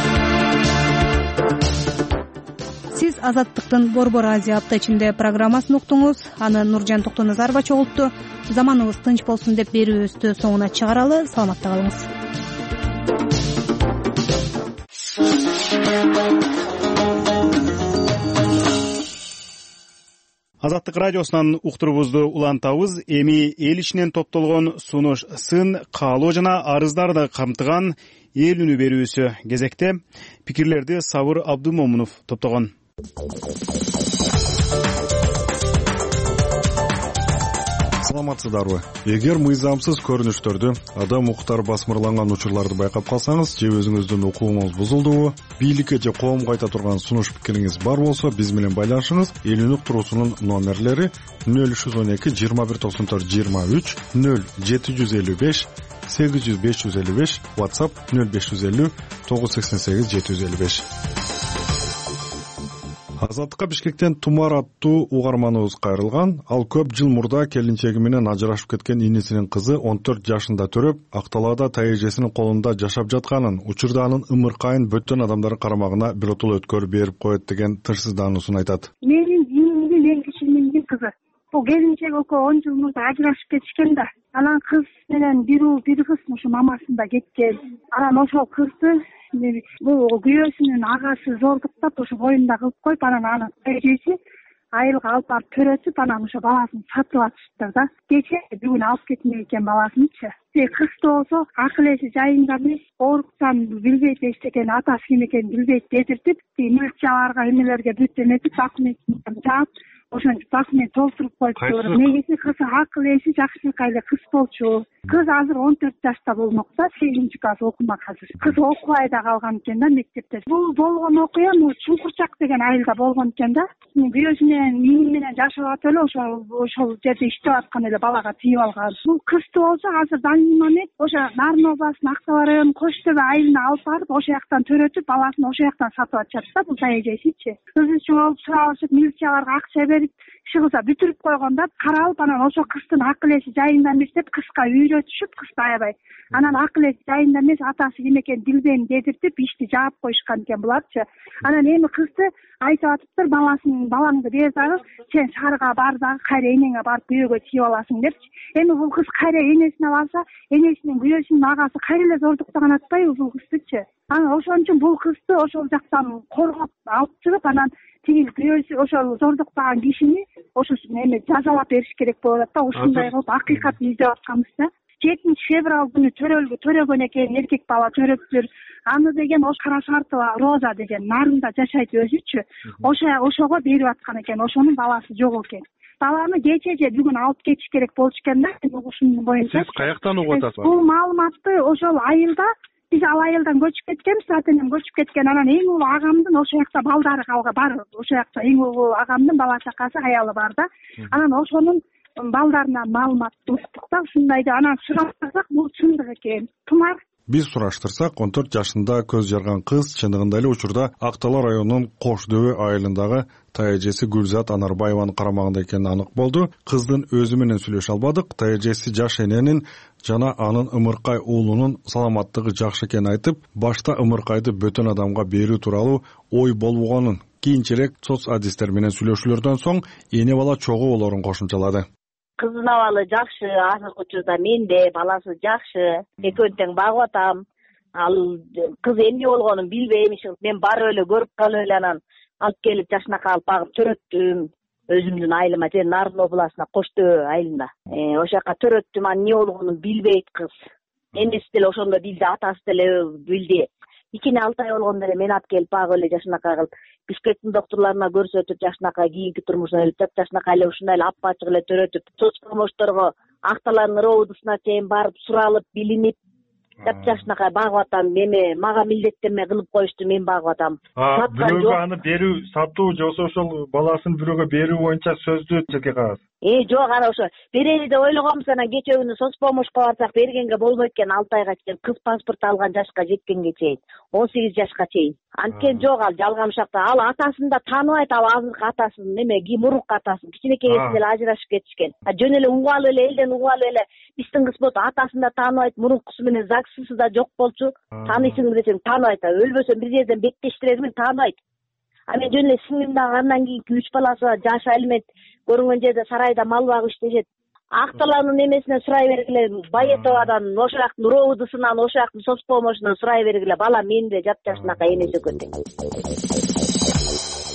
Сиз Азаттыктын Борбор Азия апта ичинде программасын уктуңуз. Аны Нуржан Токтоназарова чогултту. Заманыңыз тынч болсун деп берүүбүздү соңуна чыгаралы. Саламатта калыңыз. Азаттык радиосунан уктуруубузду улантабыз. Эми эл ичинен топтолгон сунуш, сын, каалоо жана арыздарды камтыган эл үнү берүүсү кезекте. Пикирлерди Сабыр Абдумомунов топтогон. саламатсыздарбы? Эгер мыйзамсыз көрүнүштөрдү, адам укуктары басмырланган учурларды байкап калсаңыз же өзүңүздүн укугуңуз бузулдубу, бийликке же коомго айта турган сунуш пикириңиз бар болсо, биз менен байланышыңыз. Эл үнү уктуруусунун номерлери нөл үч жүз он эки жыйырма бир токсон төрт жыйырма үч, нөл жети жүз элүү беш сегиз жүз беш жүз элүү беш, WhatsApp нөл беш жүз элүү тогуз жүз сексен сегиз жети жүз элүү беш. Азаттыкка Бишкектен Тумар аттуу угарманыбыз кайрылган. Ал көп жыл мурда келинчеги менен ажырашып кеткен инисинин кызы он төрт жашында төрөп, Акталаада тайэжесинин колунда жашап жатканын, учурда анын ымыркайын бөтөн адамдардын карамагына биротоло өткөрүп берип коет деген тынчсыздаанысын айтат. Менин жинимдин эң кичинемдин кызы. Бул келинчек экөө он жыл мурда ажырашып кетишкен да. Анан кыз менен бир уул бир кыз ушу мамасында кеткен. Анан ошол кызды бул күйөөсүнүн агасы зордуктап ошо боюнда кылып коюп, анан анын эжеси айылга алып барып төрөтүп, анан ошо баласын сатып атышыптыр да. Кече бүгүн алып кетмек экен баласынчы. Кызды болсо акыл эси жайында эмес, ооруксан билбейт эчтекен, атасы ким экенин билбейт дедиртип, милицияларга эмелерге бүт эметип, документин жаап, ошентип документ толтуруп коюптур. Негизи кызы акыл эси жакшыркай эле кыз болчу. Кыз азыр он төрт жашта болмокта, сегизинчи класс окумак азыр. Кыз окубай да калган экен да мектепте. Бул болгон окуя бул Чуңкурчак деген айылда болгон экен да. Күйөөсү менен мини менен жашап атып эле ошол ошол жерде иштеп аткан эле балага тийип алган. Бул кызды болсо азыр даңгымамет ошо Нарын областынын Актала районунун Кош Төбө айылына алып барып, ошол жактан төрөтүп, баласын ошол жактан сатып атышат да бул тайэжесичи. Кызычы болуп суралышып, милицияларга акча берип, шыгыза бүтүрүп койгон да, каралып, анан ошо кыздын акыл эси жайында эмес деп кызга үйрөтүшүп, кызды аябай. Анан акыл эси жайында эмес, атасы ким экенин билбейм дедиртип, ишти жаап коюшкан экен буларчы. Анан эми кызды айтып атыптыр, баласын, балаңды бер дагы, сен шаарга бар дагы, кайра энеңе барып күйөөгө тийип аласың депчи. Эми бул кыз кайра энесине барса, энесинин күйөөсүнүн агасы кайра эле зордуктаган атпайбы бул кыздычы. Анан ошон үчүн бул кызды ошол жактан коргоп алып чыгып, анан тигил күйөөсү ошол зордуктаган кишини ошосун эме жазалап бериш керек болуп атат да. Ушундай кылып акыйкатын издеп атканбыз да. жетинчи февраль күнү төрөлгө төрөгөн экен, эркек бала төрөптүр. Аны деген ош Кара Шартова Роза деген Нарында жашайт өзүчү. Ошо ошого берип аткан экен, ошонун баласы жок экен. Баланы кече же бүгүн алып кетиш керек болчу экен да, угушум боюнча. Сиз каяктан угуп атасыз? Бул маалыматты ошол айылда биз ал айылдан көчүп кеткенбиз, атенем көчүп кеткен. Анан эң улуу агамдын ошол жакта балдары калга бар. Ошол жакта эң улуу агамдын бала чакасы, аялы бар да. Анан ошонун балдарынан маалымат уктук да, ушундай да. Анан сураштырсак бул чындык экен. Тумар Биз сураштырсак, он төрт жашында көз жарган кыз чындыгында эле учурда Актала районунун Кош Дөбө айылындагы тайэжеси Гүлзат Анарбаеванын карамагында экени анык болду. Кыздын өзү менен сүйлөшө албадык. Тайэжеси жаш эненин жана анын ымыркай уулунун саламаттыгы жакшы экенин айтып, башта ымыркайды бөтөн адамга берүү тууралуу ой болбогонун, кийинчерээк соц адистер менен сүйлөшүүлөрдөн соң эне бала чогуу болорун кошумчалады. Кыздын абалы жакшы, азыркы учурда менде, баласы жакшы, экөөнү тең багып атам. Ал кыз эмне болгонун билбейм, мен барып эле көрүп калып эле анан алып келип жашынакай алып багып төрөттүм. Өзүмдүн айылыма, же Нарын областына Кош Төбө айылында. Э, ошол жака төрөттүм, анын эмне болгонун билбейт кыз. Энеси деле ошондо билди, атасы деле билди. Икини алты ай болгондо эле мен алып келип багып эле жашынакай кылып, Бишкектин доктурларына көрсөтүп, жашынакай кийинки турмушуна илип, жашынакай эле ушундай эле аппачык эле төрөтүп, соц помощторго Акталанын роудусуна чейин барып суралып, билинип, жашынакай багып атам. Эми мага милдеттенме кылып коюшту, мен багып атам. А бирөөгө аны берүү, сатуу же ошол баласын бирөөгө берүү боюнча сөздү жерге кагаз. Э, жок, ана ошо берели деп ойлогонбуз, анан кече күнү соц помощко барсак бергенге болбойт экен, алты айга чейин кыз паспорт алган жашка жеткенге чейин, он сегиз жашка чейин. Анткени жок, ал жалган ушакта. Ал атасын да тааныбайт, ал азыркы атасын, неме, мурунку атасын, кичинекей кезинде эле ажырашып кетишкен. А жөн эле угуп алып эле, элден угуп алып эле биздин кыз болсо атасын да тааныбайт, мурункусу менен загсысы да жок болчу. Тааныйсыңбы десең тааныбайт, өлбөсөм бир жерден беттештиредимин, тааныбайт. А мен жөн эле сиңдим дагы андан кийинки үч баласы бар, жаш алимент көрүнгөн жерде сарайда мал багып иштешет. Акталанын эмесине сурай бергиле, Баетовадан, ошол жактын роудусунан, ошол жактын соц помощунан сурай бергиле, бала менде, жап жашынакай энеси экөн тең.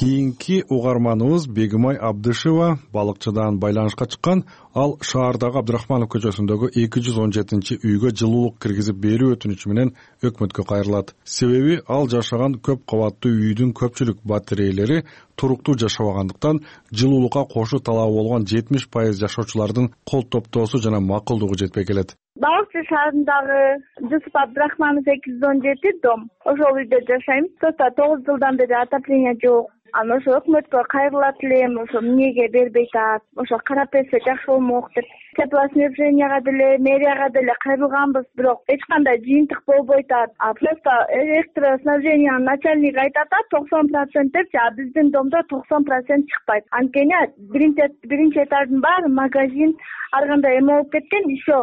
кийинки угарманыбыз Бегимай Абдышева балыкчыдан байланышка чыккан. Ал шаардагы Абдрахманов көчөсүндөгү эки жүз он жетинчи үйгө жылуулук киргизип берүү өтүнүчү менен өкмөткө кайрылат. Себеби ал жашаган көп кабаттуу үйдүн көпчүлүк батареялери туруктуу жашабагандыктан жылуулукка кошуу талабы болгон жетимиш пайыз жашоочулардын кол топтоосу жана макулдугу жетпей келет. Балыкчы шаарындагы Жусуп Абдрахманов эки жүз он жети дом. Ошол үйдө жашайм. Тота тогуз жылдан бери отопление жок. Аны ошо өкмөткө кайрылат элем, ошо эмнеге бербей атат, ошо карап берсе жакшы болмок деп. Теплоснабженияга деле, мэрияга деле кайрылганбыз, бирок эч кандай жыйынтык болбой атат. А просто электроснабжениянын начальниги айтат да токсон процент депчи, а биздин домдо токсон процент чыкпайт. Анткени биринчи этаждын баары магазин, ар кандай эме болуп кеткен, еще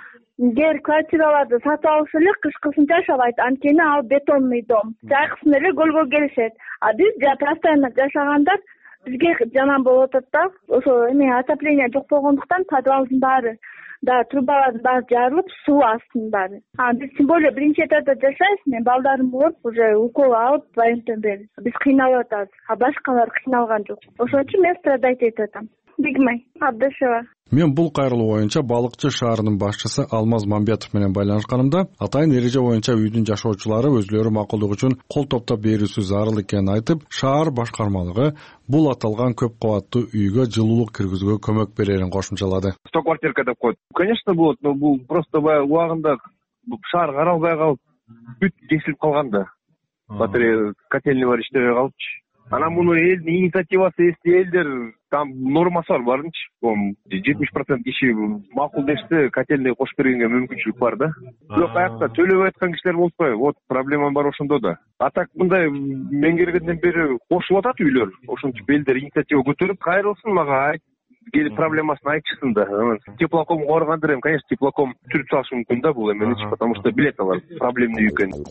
жер квартираларды сатып алыш эле кышкысын жашабайт. Анткени ал бетонный дом. Жайкысын эле көлгө келишет. А биз постоянно жашагандар бизге жанан болуп атат да. Ошо эме отопление жок болгондуктан подвалдын баары да трубалардын баары жарылып, суу астынын баары. А биз тем более биринчи этажда жашайбыз. Мен балдарым болуп уже укол алып байымтан бери. Биз кыйналып атабыз. А башкалар кыйналган жок. Ошон үчүн мен страдать этип атам. Бегимай Абдышева. Мен бул кайрылуу боюнча балыкчы шаарынын башчысы Алмаз Мамбетов менен байланышканымда атайын эреже боюнча үйдүн жашоочулары өзүлөрү макулдугу үчүн кол топтоп берүүсү зарыл экенин айтып, шаар башкармалыгы бул аталган көп кабаттуу үйгө жылуулук киргизүүгө көмөк берерин кошумчалады. сто квартирка деп коет. Конечно болот, но бул просто баягы убагында шаар каралбай калып, бүт кесилип калган да. Батарея котельный бар иштебей калыпчы. Анан муну элдин инициативасы эсти элдер там нормасы бар барынчы. жетимиш процент киши макул дешти, котельный кошуп бергенге мүмкүнчүлүк бар да. Бирок аякта төлөбөй аткан кишилер болбой, вот проблема бар ошондо да. А так мындай мен келгенден бери кошулуп атат үйлөр. Ошентип элдер инициатива көтөрүп кайрылсын, мага келип проблемасын айтышсын да. Теплоком баргандыр эми, конечно, теплоком түрүп салышы мүмкүн да бул эмени, потому что билет алар проблемный экенин.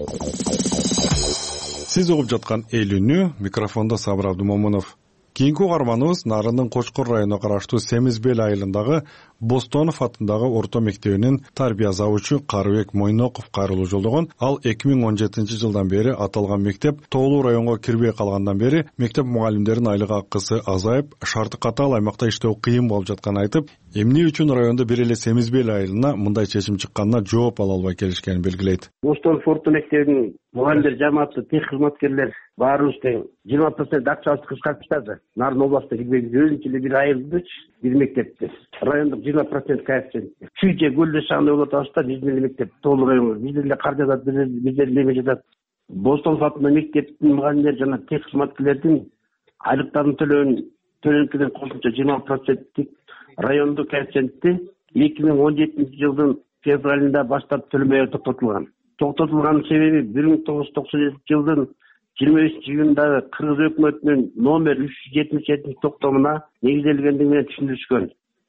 Сиз угуп жаткан эл үнү, микрофондо Сабыр Абдумомунов. Кийинки угарманыбыз Нарындын Кочкор районуна караштуу Семизбел айылындагы Бостонов атындагы орто мектебинин тарбия завучу Карыбек Мойноков кайрылуу жолдогон. Ал эки миң он жетинчи жылдан бери аталган мектеп тоолуу районго кирбей калгандан бери мектеп мугалимдеринин айлык акысы азайып, шарты катаал аймакта иштөө кыйын болуп жатканын айтып, эмне үчүн райондо бир эле Семизбел айылына мындай чечим чыкканына жооп ала албай келишкенин белгилейт. Бостонов орто мектебинин мугалимдер жамааты, тех кызматкерлер баарыбыз тең жыйырма процент акчабызды кыскартып таштады. Нарын областта кирбей өзүнчө эле бир айылдычы, бир мектепти. Райондук жыйырма процент коэффициент. Чүйче көлдө шагында болуп атабызда, биздин эле мектеп толук район. Биздер эле кар жатат, биздер эле эме жатат. Бостонов атындагы мектептин мугалимдер жана тех кызматкерлердин айлыктарын төлөөнүн төлөнүкүнөн кошумча жыйырма проценттик райондук коэффициентти эки миң он жетинчи жылдын февралында баштап төлөмөй токтотулган. Токтотулганын себеби бир миң тогуз жүз токсон жетинчи жылдын жыйырма бешинчи июндагы Кыргыз өкмөтүнүн номер үч жүз жетимиш жетинчи токтомуна негизделгендиги менен түшүндүрүшкөн.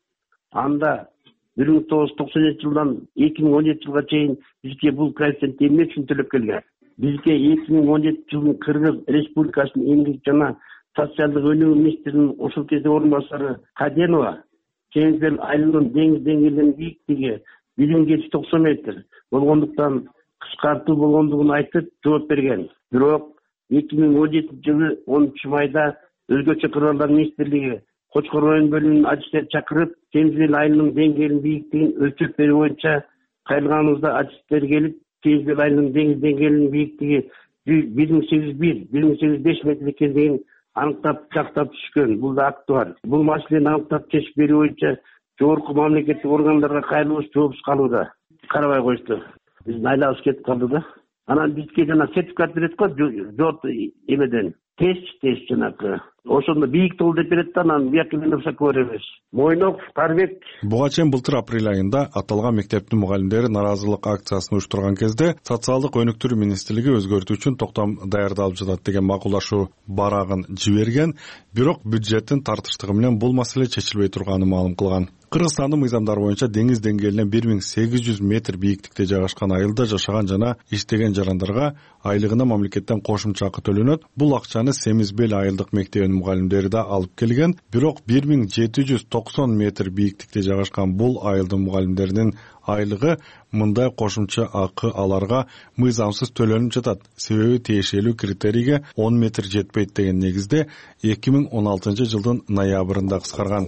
Анда бир миң тогуз жүз токсон жетинчи жылдан эки миң он жетинчи жылга чейин бизге бул коэффициент эмне үчүн төлөп келген? Бизге эки миң он жетинчи жылдын Кыргыз Республикасынын эмгек жана социалдык өнүгүү министринин ошол кезде орун басары Каденова Семизбел айылынын деңиз деңгээлинин бийиктиги бир миң жети жүз токсон метр болгондуктан кыскартуу болгондугун айтып жооп берген. Бирок эки миң он жетинчи жылы онунчу майда өзгөчө кырдаалдар министрлиги Кочкор район бөлүмүнүн адистерин чакырып, Семизбел айылынын деңгээлинин бийиктигин өлчөп берүү боюнча кайрылганыбызда адистер келип, Семизбел айылынын деңиз деңгээлинин бийиктиги бир миң сегиз жүз бир бир миң сегиз жүз беш метр экендигин аныктап жактап түшкөн. Бул да акты бар. Бул маселени аныктап чечип берүү боюнча жогорку мамлекеттик органдарга кайрылып жоопсуз калууда. Карабай коюшту. Биздин айлабыз кетип калды да. Анан бизге жана сертификат берет го, жот эмеден. Тест, тест жанакы. Ошондо бийик тол деп берет да, анан бияка мен высоко беребиз. Мойноков Карбек. Буга чейин былтыр апрель айында аталган мектептин мугалимдери нааразылык акциясын уюштурган кезде социалдык өнүктүрүү министрлиги өзгөртүү үчүн токтом даярдалып жатат деген макулдашуу барагын жиберген, бирок бюджеттин тартыштыгы менен бул маселе чечилбей турганын маалым кылган. Кыргызстандын мыйзамдары боюнча деңиз деңгээлинен бир миң сегиз жүз метр бийиктикте жайгашкан айылда жашаган жана иштеген жарандарга айлыгына мамлекеттен кошумча акы төлөнөт. Бул акчаны Семизбел айылдык мектебинин мугалимдери да алып келген. Бирок бир миң жети жүз токсон метр бийиктикте жайгашкан бул айылдын мугалимдеринин айлыгы мындай кошумча акы аларга мыйзамсыз төлөнүп жатат. Себеби тиешелүү критерийге он метр жетпейт деген негизде эки миң он алтынчы жылдын ноябрында кыскарган.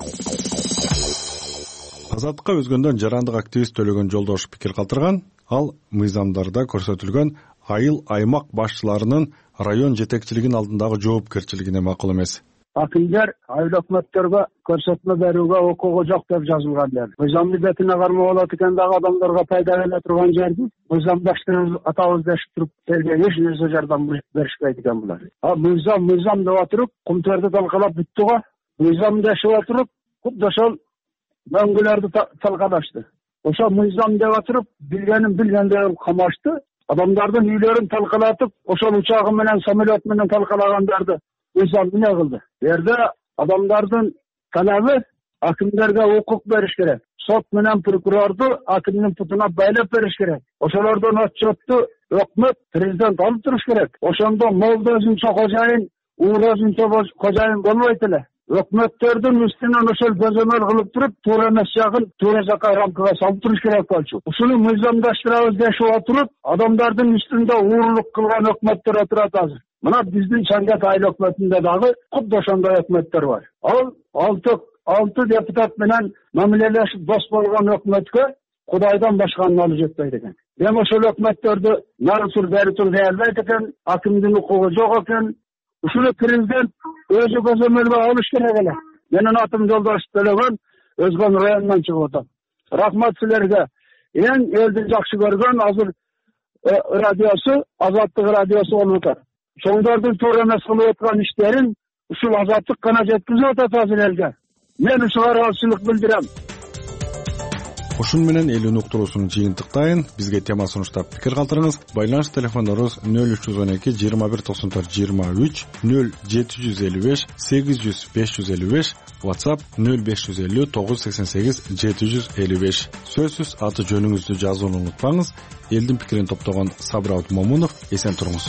Азаттыкка өзгөндөн жарандык активист Төлөгөн Жолдошов пикир калтырган. Ал мыйзамдарда көрсөтүлгөн айыл аймак башчыларынын район жетекчилигинин алдындагы жоопкерчилигине макул эмес. Акимдер айыл өкмөттөргө көрсөтмө берүүгө укугу жок деп жазылган дер. Мыйзамды бетине кармоо болот экен дагы адамдарга пайда келе турган жерди мыйзамдаштырып атабыз дешип туруп элге эч нерсе жардам беришпейт экен булар. А мыйзам мыйзам деп отуруп кумтөрдү талкалап бүттү го. Мыйзам дешип отуруп кудда ошол мөңгүлөрдү талкалашты. Ошо мыйзам деп отуруп билгенин билгендей камашты. Адамдардын үйлөрүн талкалатып, ошол учагы менен самолет менен талкалагандарды мыйзам эмне кылды? Бу жерде адамдардын талабы акимдерге укук бериш керек. Сот менен прокурорду акимдин путуна байлап бериш керек. Ошолордон отчетту өкмөт, президент алып туруш керек. Ошондо молда өзүнчө кожайын, уул өзүнчө кожайын болбойт эле. Өкмөттөрдүн үстүнөн ошол көзөмөл кылып туруп, туура эмес жагын туура жакка рамкага салып туруш керек болчу. Ушуну мыйзамдаштырабыз дешип отуруп, адамдардын үстүндө уурлук кылган өкмөттөр отурат азыр. Мына биздин Чаңгат айыл өкмөтүндө дагы кудда ошондой өкмөттөр бар. Ал алты алты депутат менен мамилелешип дос болгон өкмөткө Кудайдан башканы алып жетпейт экен. Эми ошол өкмөттөрдү нары тур бери тур дей албайт экен, акимдин укугу жок экен. Ушуну президент өзү көзөмөлгө алыш керек эле. Менин атым Жолдошов Төлөгөн, Өзгөн районунан чыгып атам. Рахмат силерге. Эң элдин жакшы көргөн азыр радиосу, Азаттык радиосу болуп атат. Чоңдордун туура эмес кылып аткан иштерин ушул Азаттык гана жеткизип атат азыр элге. Мен ушуга ыраазычылык билдирем. Ушун менен элүүнү уктуруусун жыйынтыктайын. Бизге тема сунуштап пикир калтырыңыз. Байланыш телефондорубуз нөл үч жүз он эки жыйырма бир токсон төрт жыйырма үч, нөл жети жүз элүү беш сегиз жүз беш жүз элүү беш, WhatsApp нөл беш жүз элүү тогуз жүз сексен сегиз жети жүз элүү беш. Сөзсүз аты жөнүңүздү жазууну унутпаңыз. Элдин пикирин топтогон Сабыр Момунов, эсен туруңуз.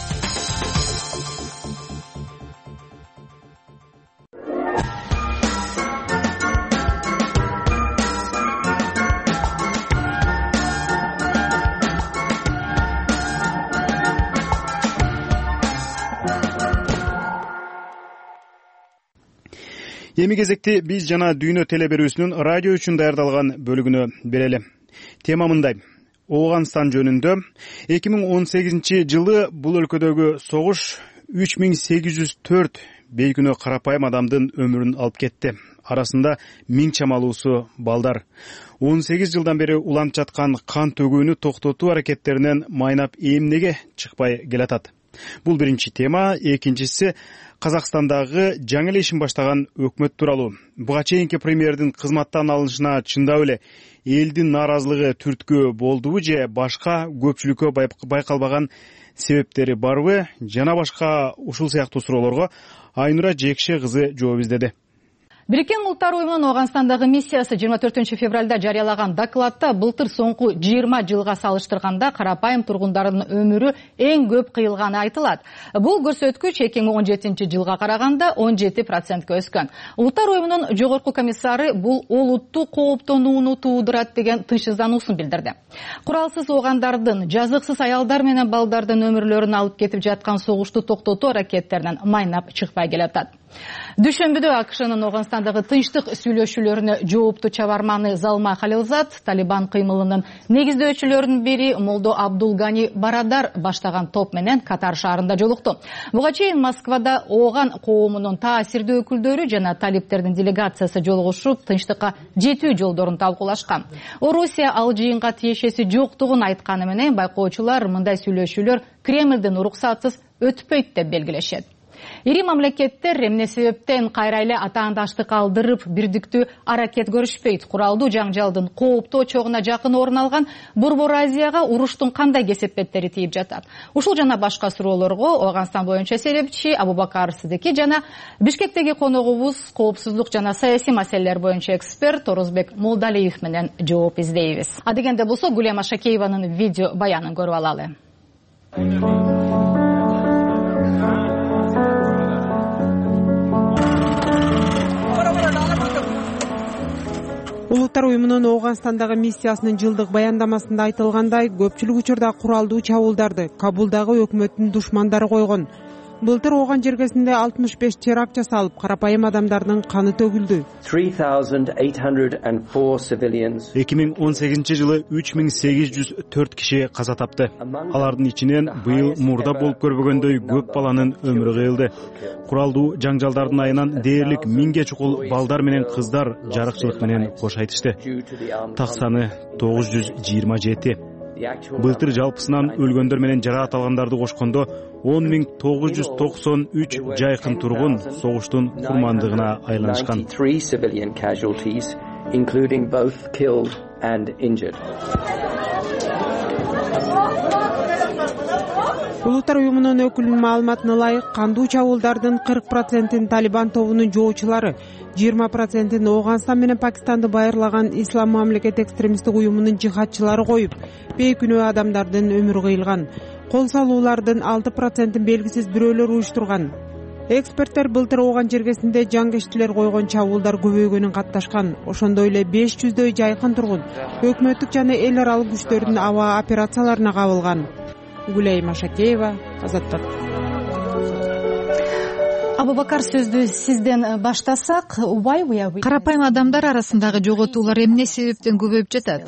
Эми кезекти биз жана Дүйнө теле берүүсүнүн радио үчүн даярдалган бөлүгүнө берели. Тема мындай: Ооганстан жөнүндө эки миң он сегизинчи жылы бул өлкөдөгү согуш үч миң сегиз жүз төрт бейкүнөө карапайым адамдын өмүрүн алып кетти. Арасында миң чамалуусу балдар. он сегиз жылдан бери уланып жаткан кан төгүүнү токтотуу аракеттеринен майнап эмнеге чыкпай келатат? Бул биринчи тема. Экинчиси Казакстандагы жаңы эле ишин баштаган өкмөт тууралуу. Буга чейинки премьердин кызматтан алынышына чындап эле элдин нааразылыгы түрткү болдубу же башка көпчүлүккө байкалбаган себептери барбы? Жана башка ушул сыяктуу суроолорго Айнура Жекше кызы жооп издеди. Бириккен Улуттар уюмунун Ооганстандагы миссиясы жыйырма төртүнчү февралда жарыялаган докладта былтыр соңку жыйырма жылга салыштырганда карапайым тургундардын өмүрү эң көп кыйылганы айтылат. Бул көрсөткүч эки миң он жетинчи жылга караганда он жети процентке өскөн. Улуттар уюмунун жогорку комиссары бул олуттуу кооптонууну туудурат деген тынчсыздануусун билдирди. Куралсыз оогандардын, жазыксыз аялдар менен балдардын өмүрлөрүн алып кетип жаткан согушту токтотуу аракеттеринен майнап чыкпай келатат. Дүйшөмбүдө АКШнын Ооганстандагы тынчтык сүйлөшүүлөрүнө жооптуу чабарманы Залма Халилзат Талибан кыймылынын негиздөөчүлөрүнүн бири Молдо Абдулгани Барадар баштаган топ менен Катар шаарында жолукту. Буга чейин Москвада ооган коомунун таасирдүү өкүлдөрү жана талиптердин делегациясы жолугушуп, тынчтыкка жетүү жолдорун талкуулашкан. Орусия ал жыйынга тиешеси жоктугун айтканы менен байкоочулар мындай сүйлөшүүлөр Кремлдин уруксатсыз өтпөйт деп белгилешет. Ири мамлекеттер эмне себептен кайра эле атаандаштык алдырып, бирдиктүү аракет көрүшпөйт? Куралдуу жаңжалдын кооптуу очогуна жакын орун алган Борбор Азияга уруштун кандай кесепеттери тийип жатат? Ушул жана башка суроолорго Ооганстан боюнча серепчи Абубакар Сыдыки жана Бишкектеги коногубуз коопсуздук жана саясий маселелер боюнча эксперт Орозбек Молдалиев менен жооп издейбиз. Адегенде болсо Гулема Шакееванын видео баянын көрүп алалы. Улуттар уюмунун Ооганстандагы миссиясынын жылдык баяндамасында айтылгандай, көпчүлүк учурда куралдуу чабуулдарды Кабулдагы өкмөттүн душмандары койгон. Былтыр Ооган жергесинде алтымыш беш теракт жасалып, карапайым адамдардын каны төгүлдү. эки миң он сегизинчи жылы үч миң сегиз жүз төрт киши каза тапты. Алардын ичинен быйыл мурда болуп көрбөгөндөй көп баланын өмүрү кыйылды. Куралдуу жаңжалдардын айынан дээрлик миңге чукул балдар менен кыздар жарыкчылык менен кош айтышты. Так саны тогуз жүз жыйырма жети. Былтыр жалпысынан өлгөндөр менен жараат алгандарды кошкондо он миң тогуз жүз токсон үч жайкын тургун согуштун курмандыгына айланышкан. Улуттар уюмунун өкүлүнүн маалыматына ылайык, кандуу чабуулдардын кырк процентин Талибан тобунун жоочулары, жыйырма процентин Ооганстан менен Пакистанды байырлаган Ислам мамлекет экстремисттик уюмунун жихадчылары коюп, бейкүнөө адамдардын өмүрү кыйылган. Кол салуулардын алты процентин белгисиз бирөөлөр уюштурган. Эксперттер былтыр Ооган жергесинде жаңгештилер койгон чабуулдар көбөйгөнүн катташкан. Ошондой эле беш жүздөй жайкын тургун өкмөттүк жана эл аралык күчтөрдүн аба операцияларына кабылган. Гулейма Шакеева, Азаттык. Абубакар, сөздү сизден баштасак, карапайым адамдар арасындагы жоготуулар эмне себептен көбөйүп жатат?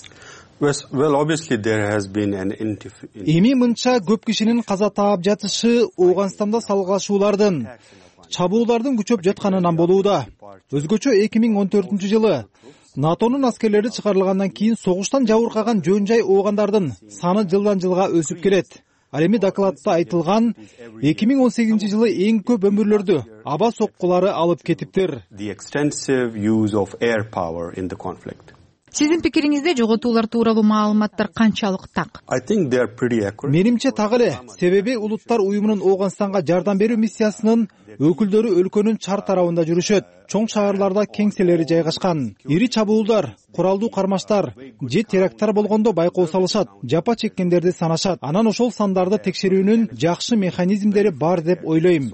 Эми мынча көп кишинин каза таап жатышы Ооганстанда салгылашуулардын, чабуулардын күчөп жатканынан болууда. Өзгөчө эки миң он төртүнчү жылы НАТОнун аскерлери чыгарылгандан кийин согуштан жабыркаган жөн жай оогандардын саны жылдан жылга өсүп келет. Ал эми докладта айтылган эки миң он сегизинчи жылы эң көп өмүрлөрдү аба соккулары алып кетиптир. Сиздин пикириңизде жоготуулар тууралуу маалыматтар канчалык так? Менимче так эле, себеби улуттар уюмунун Ооганстанга жардам берүү миссиясынын өкүлдөрү өлкөнүн чар тарабында жүрүшөт. Чоң шаардарда кеңселери жайгашкан. Ири чабуулдар, куралдуу кармаштар же теракттар болгондо байкоо салышат, жапа чеккендерди санашат. Анан ошол сандарды текшерүүнүн жакшы механизмдери бар деп ойлойм.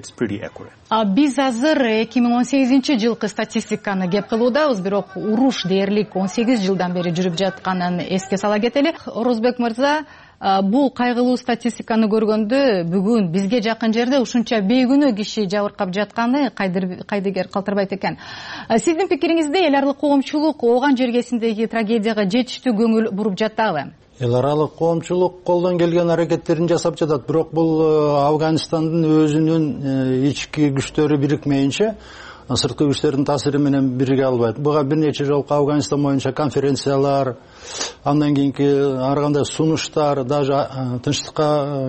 Биз азыр эки миң он сегизинчи жылкы статистиканы кеп кылуудабыз, бирок уруш дээрлик он сегиз жылдан бери жүрүп жатканын эске сала кетели. Орозбек мырза, бул кайгылуу статистиканы көргөндө бүгүн бизге жакын жерде ушунча бейкүнөө киши жабыркап жатканы кайдыгер калтырбайт экен. Сиздин пикириңизде эл аралык коомчулук Ооган жергесиндеги трагедияга жетиштүү көңүл буруп жатабы? Эл аралык коомчулук колдон келген аракеттерин жасап жатат, бирок бул Афганистандын өзүнүн ички күчтөрү бирикмейинче сырткы күчтөрдүн таасири менен бирге албайт. Буга бир нече жолку Афганистан боюнча конференциялар, андан кийинки ар кандай сунуштар, даже тынчтыкка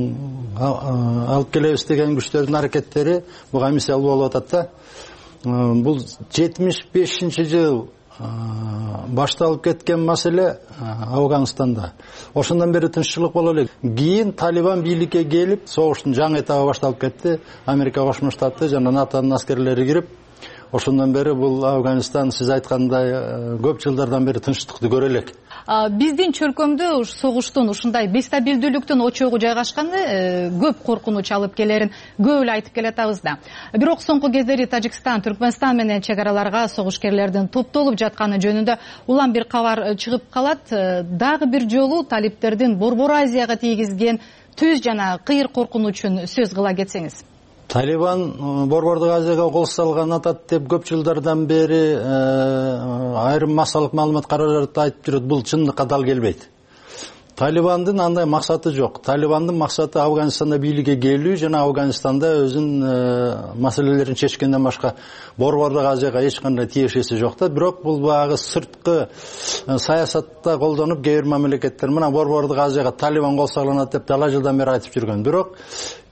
алып келебиз деген күчтөрдүн аракеттери буга мисал болуп атат да. Бул жетимиш бешинчи жыл башталып кеткен маселе Афганистанда. Ошондон бери тынччылык боло элек. Кийин Талибан бийликке келип, согуштун жаңы этабы башталып кетти. Америка Кошмо Штаты жана НАТОнун аскерлери кирип, ошондон бери бул Афганистан сиз айткандай көп жылдардан бери тынчтыкты көрө элек. Биздин чөлкөмдө согуштун ушундай бестабилдүүлүктүн очогу жайгашканы көп коркунуч алып келерин көп эле айтып келатабыз да. Бирок соңку кездери Тажикстан, Түркмөнстан менен чек араларга согушкерлердин топтолуп жатканы жөнүндө улам бир кабар чыгып калат. Дагы бир жолу талиптердин Борбор Азияга тийгизген түз жана кыйыр коркунучун сөз кыла кетсеңиз. Талибан Борбордук Азияга кол салган атат деп көп жылдардан бери айрым массалык маалымат каражатты айтып жүрөт. Бул чындыкка дал келбейт. Талибандын андай максаты жок. Талибандын максаты Афганистанда бийликке келүү жана Афганистанда өзүнүн маселелерин чечкенден башка Борбордук Азияга эч кандай тиешеси жок да. Бирок бул багы сырткы саясатта колдонуп кээ бир мамлекеттер мына Борбордук Азияга Талибан кол салганат деп дала жылдан бери айтып жүргөн. Бирок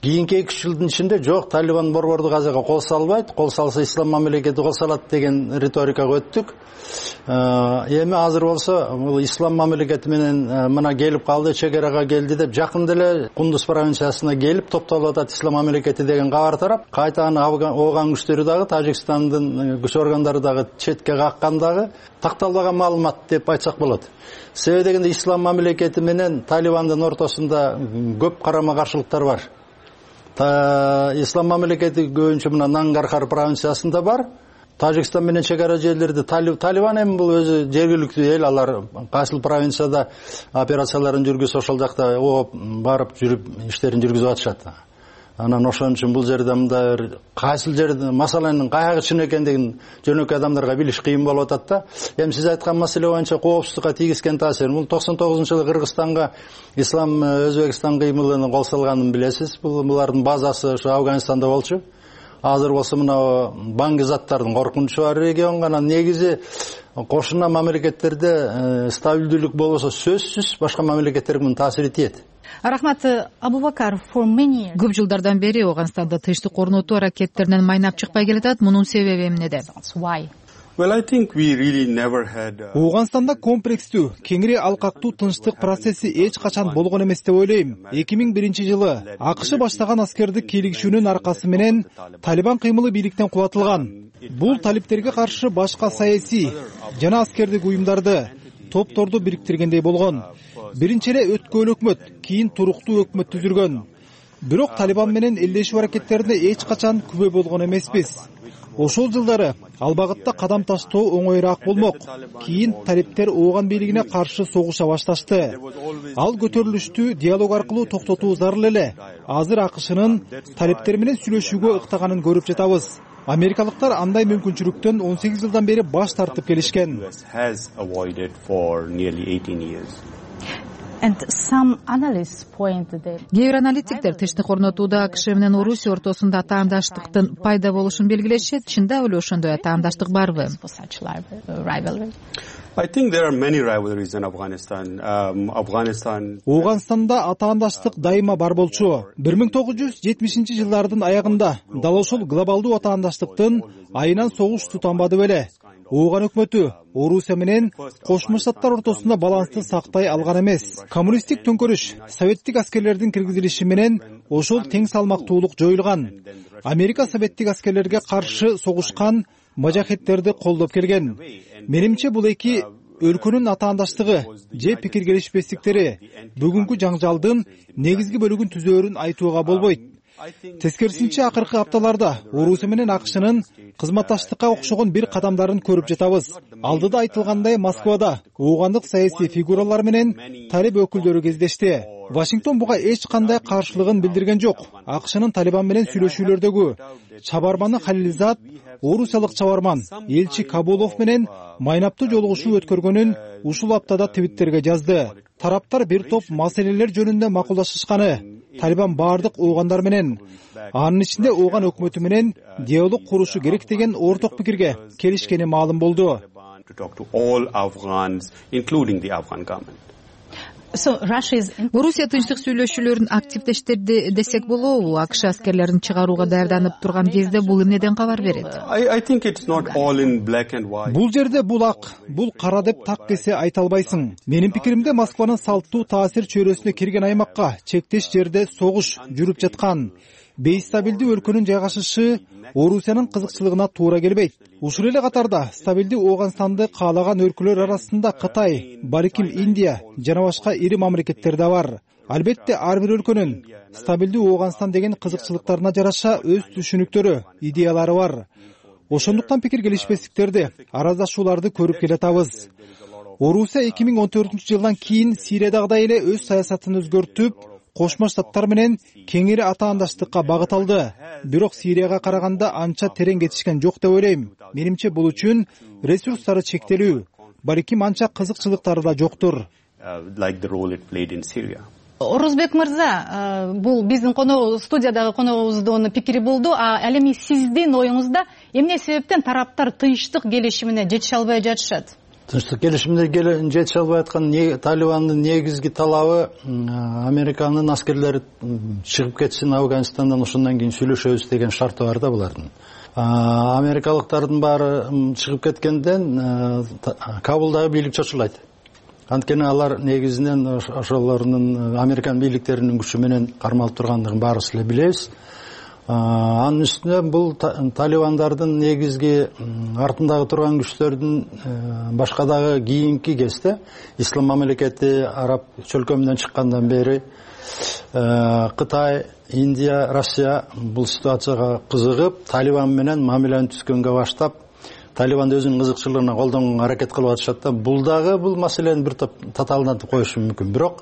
кийинки эки үч жылдын ичинде жок, Талибан борбордук азияга кол салбайт, кол салса ислам мамлекети кол салат деген риторикага өттүк. Эми азыр болсо бул ислам мамлекети менен мына келип калды, чек арага келди деп жакында эле Кундуз провинциясына келип топтолуп атат ислам мамлекети деген кабар тарап, кайтаан ооган күчтөрү дагы Тажикстандын күч органдары дагы четке каккан дагы такталбаган маалымат деп айтсак болот. Себеби дегенде ислам мамлекети менен Талибандын ортосунда көп карама каршылыктар бар. Ислам мамлекети көбүнчө мына Нангархар провинциясында бар. Тажикстан менен чек ара жерлерде Талибан эми бул өзү жергиликтүү эл, алар кайсыл провинцияда операцияларын жүргүзүп ошол жакта ооп барып жүрүп иштерин жүргүзүп атышат. Анан ошон үчүн бул жерде мындай кайсыл жерде масаланын каягы чын экендигин жөнөкөй адамдарга билиш кыйын болуп атат да. Эми сиз айткан маселе боюнча коопсуздукка тийгизген таасир. Бул токсон тогузунчу жылы Кыргызстанга Ислам Өзбекстан кыймылынын кол салганын билесиз. Бул булардын базасы ошо Афганистанда болчу. Азыр болсо мына баңги заттардын коркунучу бар регион. Анан негизи кошуна мамлекеттерде стабилдүүлүк болсо сөзсүз башка мамлекеттерге мунун таасири тиет. Рахмат, Абубакар. Көп жылдардан бери Ооганстанда тынчтык орнотуу аракеттеринен майнап чыкпай келатат. Мунун себеби эмнеде? Ооганстанда комплекстүү, кеңири алкактуу тынчтык процесси эч качан болгон эмес деп ойлойм. эки миң биринчи жылы АКШ баштаган аскердик кийлигишүүнүн аркасы менен Талибан кыймылы бийликтен кулатылган. Бул талиптерге каршы башка саясий жана аскердик уюмдарды, топторду бириктиргендей болгон. Биринчи эле өткөн өкмөт, кийин туруктуу өкмөт түзүлгөн. Бирок Талибан менен элдешүү аракеттерине эч качан күбө болгон эмеспиз. Ошол жылдары ал багытта кадам таштоо оңоюраак болмок. Кийин талиптер Ооган бийлигине каршы согуша башташты. Ал көтөрүлүштү диалог аркылуу токтотуу зарыл эле. Азыр АКШнын талиптер менен сүйлөшүүгө ыктаганын көрүп жатабыз. Америкалыктар андай мүмкүнчүлүктөн он сегиз жылдан бери баш тартып келишкен. Кээ бир аналитиктер тынчтык орнотууда АКШ менен Орусия ортосунда таандаштыктын пайда болушун белгилешет. Чында эле ошондой таандаштык барбы? Ооганстанда атаандаштык дайыма бар болчу. бир миң тогуз жүз жетимишинчи жылдардын аягында дал ошол глобалдуу атаандаштыктын айынан согуш тутанбады беле. Ооган өкмөтү Орусия менен Кошмо Штаттар ортосунда балансты сактай алган эмес. Коммунисттик төңкөрүш, советтик аскерлердин киргизилиши менен ошол тең салмактуулук жоюлган. Америка советтик аскерлерге каршы согушкан мажахеттерди колдоп келген. Менимче бул эки өлкөнүн атаандаштыгы же пикир келишпестиктери бүгүнкү жаңжалдын негизги бөлүгүн түзөөрүн айтууга болбойт. Тескерисинче акыркы апталарда Орусия менен АКШнын кызматташтыкка окшогон бир кадамдарын көрүп жатабыз. Алдыда айтылгандай Москвада оогандык саясий фигуралар менен талиб өкүлдөрү кездешти. Вашингтон буга эч кандай каршылыгын билдирген жок. АКШнын Талибан менен сүйлөшүүлөрдөгү чабарманы Халилзад, орусиялык чабарман элчи Кабулов менен майнаптуу жолугушуу өткөргөнүн ушул аптада Твиттерге жазды. Тараптар бир топ маселелер жөнүндө макулдашышканы, Талибан баардык оогандар менен, анын ичинде Ооган өкмөтү менен диалог курушу керек деген орток пикирге келишкени маалым болду. Орусия тынчтык сүйлөшүүлөрүн активдештирди десек болобу? АКШ аскерлерин чыгарууга даярданып турган кезде бул эмнеден кабар берет? Бул жерде бул ак, бул кара деп так кесе айта албайсың. Менин пикиримде Москванын салттуу таасир чөйрөсүнө кирген аймакка чектеш жерде согуш жүрүп жаткан. Бейстабилдүү өлкөнүн жайгашышы Орусиянын кызыкчылыгына туура келбейт. Ушул эле катарда стабилдүү Ооганстанды каалаган өлкөлөр арасында Кытай, балким Индия жана башка ири мамлекеттер да бар. Албетте ар бир өлкөнүн стабилдүү Ооганстан деген кызыкчылыктарына жараша өз түшүнүктөрү, идеялары бар. Ошондуктан пикир келишпестиктерди, араздашууларды көрүп келатабыз. Орусия эки миң он төртүнчү жылдан кийин Сириядагыдай эле өз саясатын өзгөртүп, Кошмо Штаттар менен кеңири атаандаштыкка багыт алды. Бирок Сирияга караганда анча терең кетишкен жок деп ойлойм. Менимче бул үчүн ресурстары чектелүү, балким анча кызыкчылыктары да жоктур. Орузбек мырза, бул биздин коногубуз, студиядагы коногубуздун пикири болду. Ал эми сиздин оюңузда эмне себептен тараптар тынчтык келишимине жетише албай жатышат? тынчтык келишимине жетише албай аткан Талибандын негизги талабы Американын аскерлери чыгып кетсин Афганистандан, ошондон кийин сүйлөшөбүз деген шарты бар да булардын. Америкалыктардын баары чыгып кеткенден Кабулдагы бийлик чочулайт. Анткени алар негизинен ошолордун Американ бийликтеринин күчү менен кармалып тургандыгын баарыбыз эле билебиз. Анын үстүнө бул талибандардын негизги артындагы турган күчтөрдүн башка дагы кийинки кезде ислам мамлекети араб чөлкөмүнөн чыккандан бери Кытай, Индия, Россия бул ситуацияга кызыгып, Талибан менен мамилени түзгөнгө баштап, Талибан өзүнүн кызыкчылыгына колдонгонго аракет кылып атышат да, бул дагы бул маселени бир топ татаалдантып коюшу мүмкүн. Бирок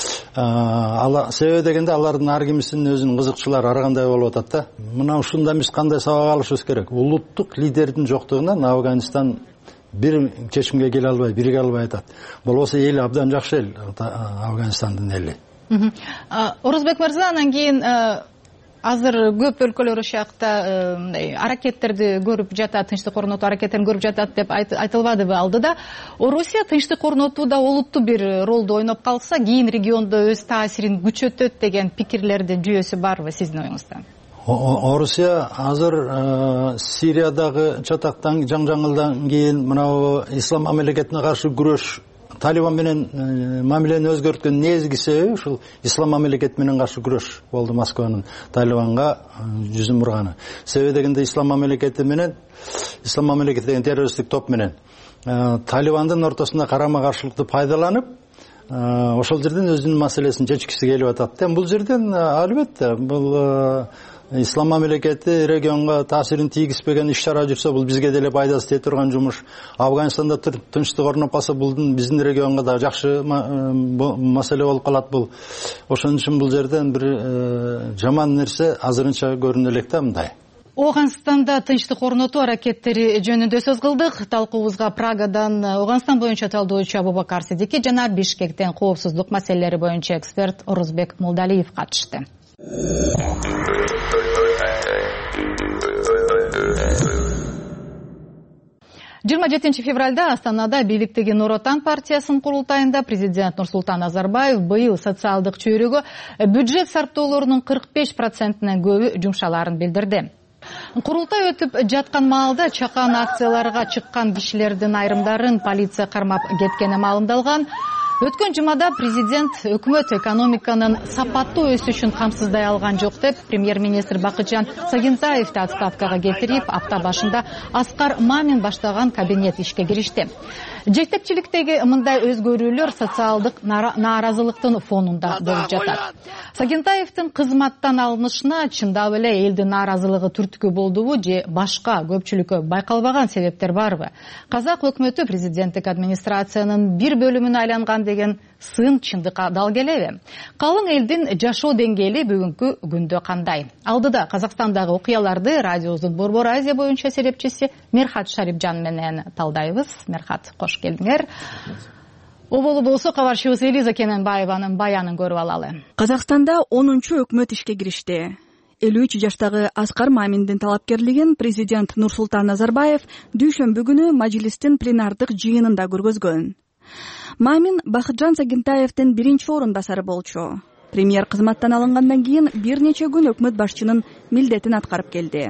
себеби дегенде алардын ар кимисинин өзүнүн кызыкчылары ар кандай болуп атат да. Мына ушундан биз кандай сабак алышыбыз керек? Улуттук лидердин жоктугунан Афганистан бир чечимге келе албай, бириге албай атат. Болбосо эл абдан жакшы эл, Афганистандын эли. Орозбек мырза, анан кийин азыр көп өлкөлөр ошоякта мындай аракеттерди көрүп жатат, тынчтык орнотуу аракеттерин көрүп жатат деп айтылбадыбы алдыда? Орусия тынчтык орнотууда олуттуу бир ролду ойноп калса, кийин региондо өз таасирин күчөтөт деген пикирлердин жүйөсү барбы сиздин оюңузда? Орусия азыр Сириядагы чатактан жаңжаңылдан кийин мына ислам мамлекетине каршы күрөш, Талибан менен мамилени өзгөрткөн негизги себеби ушул ислам мамлекети менен каршы күрөш болду. Москванын Талибанга жүзүн бурганы. Себеби дегенде ислам мамлекети менен, ислам мамлекети деген террористтик топ менен Талибандын ортосунда карама каршылыкты пайдаланып, ошол жерден өзүнүн маселесин чечкиси келип атат. Бул жерден албетте бул ислам мамлекети регионго таасирин тийгизбеген иш-чара жүрсө, бул бизге деле пайдасы тие турган жумуш. Афганистанда тынчтык орнопаса, булдун биздин регионго да жакшы маселе болуп калат бул. Ошон үчүн бул жерден бир жаман нерсе азырынча көрүнө элек да мындай. Оганстанда тынчтык орнотуу аракеттери жөнүндө сөз кылдык. Талкуубузга Прагадан Оганстан боюнча талдоочу Абубакар Сидики жана Бишкектен коопсуздук маселелери боюнча эксперт Орозбек Молдалиев катышты. жыйырма жетинчи февралда Астанада бийликтеги Нур Отан партиясынын курултайында президент Нурсултан Назарбаев быйыл социалдык чөйрөгө бюджет сарптоолорунун кырк беш процентинен көбү жумшаларын билдирди. Курултай өтүп жаткан маалда чакан акцияларга чыккан кишилердин айрымдарын полиция кармап кеткени маалымдалган. Өткөн жумада президент өкмөт экономиканын сапаттуу өсүшүн камсыздай алган жок деп премьер-министр Бакытжан Сагинтаевди отставкага кетирип, апта башында Аскар Мамин баштаган кабинет ишке киришти. Жетекчиликтеги мындай өзгөрүүлөр социалдык нааразылыктын фонунда болуп жатат. Сагинтаевдин кызматтан алынышына чындап эле элдин нааразылыгы түрткү болдубу же башка көпчүлүккө байкалбаган себептер барбы? Казак өкмөтү президенттик администрациянын бир бөлүмүнө айланган деген сын чындыкка дал келеби? Калың элдин жашоо деңгээли бүгүнкү күндө кандай? Алдыда Казакстандагы окуяларды радиобуздун Борбор Азия боюнча серепчиси Мерхат Шарипжан менен талдайбыз. Мерхат, кош келдиңер. Оболу болсо кабарчыбыз Элиза Кененбаеванын баянын көрүп алалы. Казакстанда онунчу өкмөт ишке киришти. элүү үч жаштагы Аскар Маминдин талапкерлигин президент Нурсултан Назарбаев дүйшөмбү күнү мажлистин пленардык жыйынында көргөзгөн. Мамин Бакытжан Сагинтаевдин биринчи орун басары болчу. Премьер кызматтан алынгандан кийин бир нече күн өкмөт башчынын милдетин аткарып келди.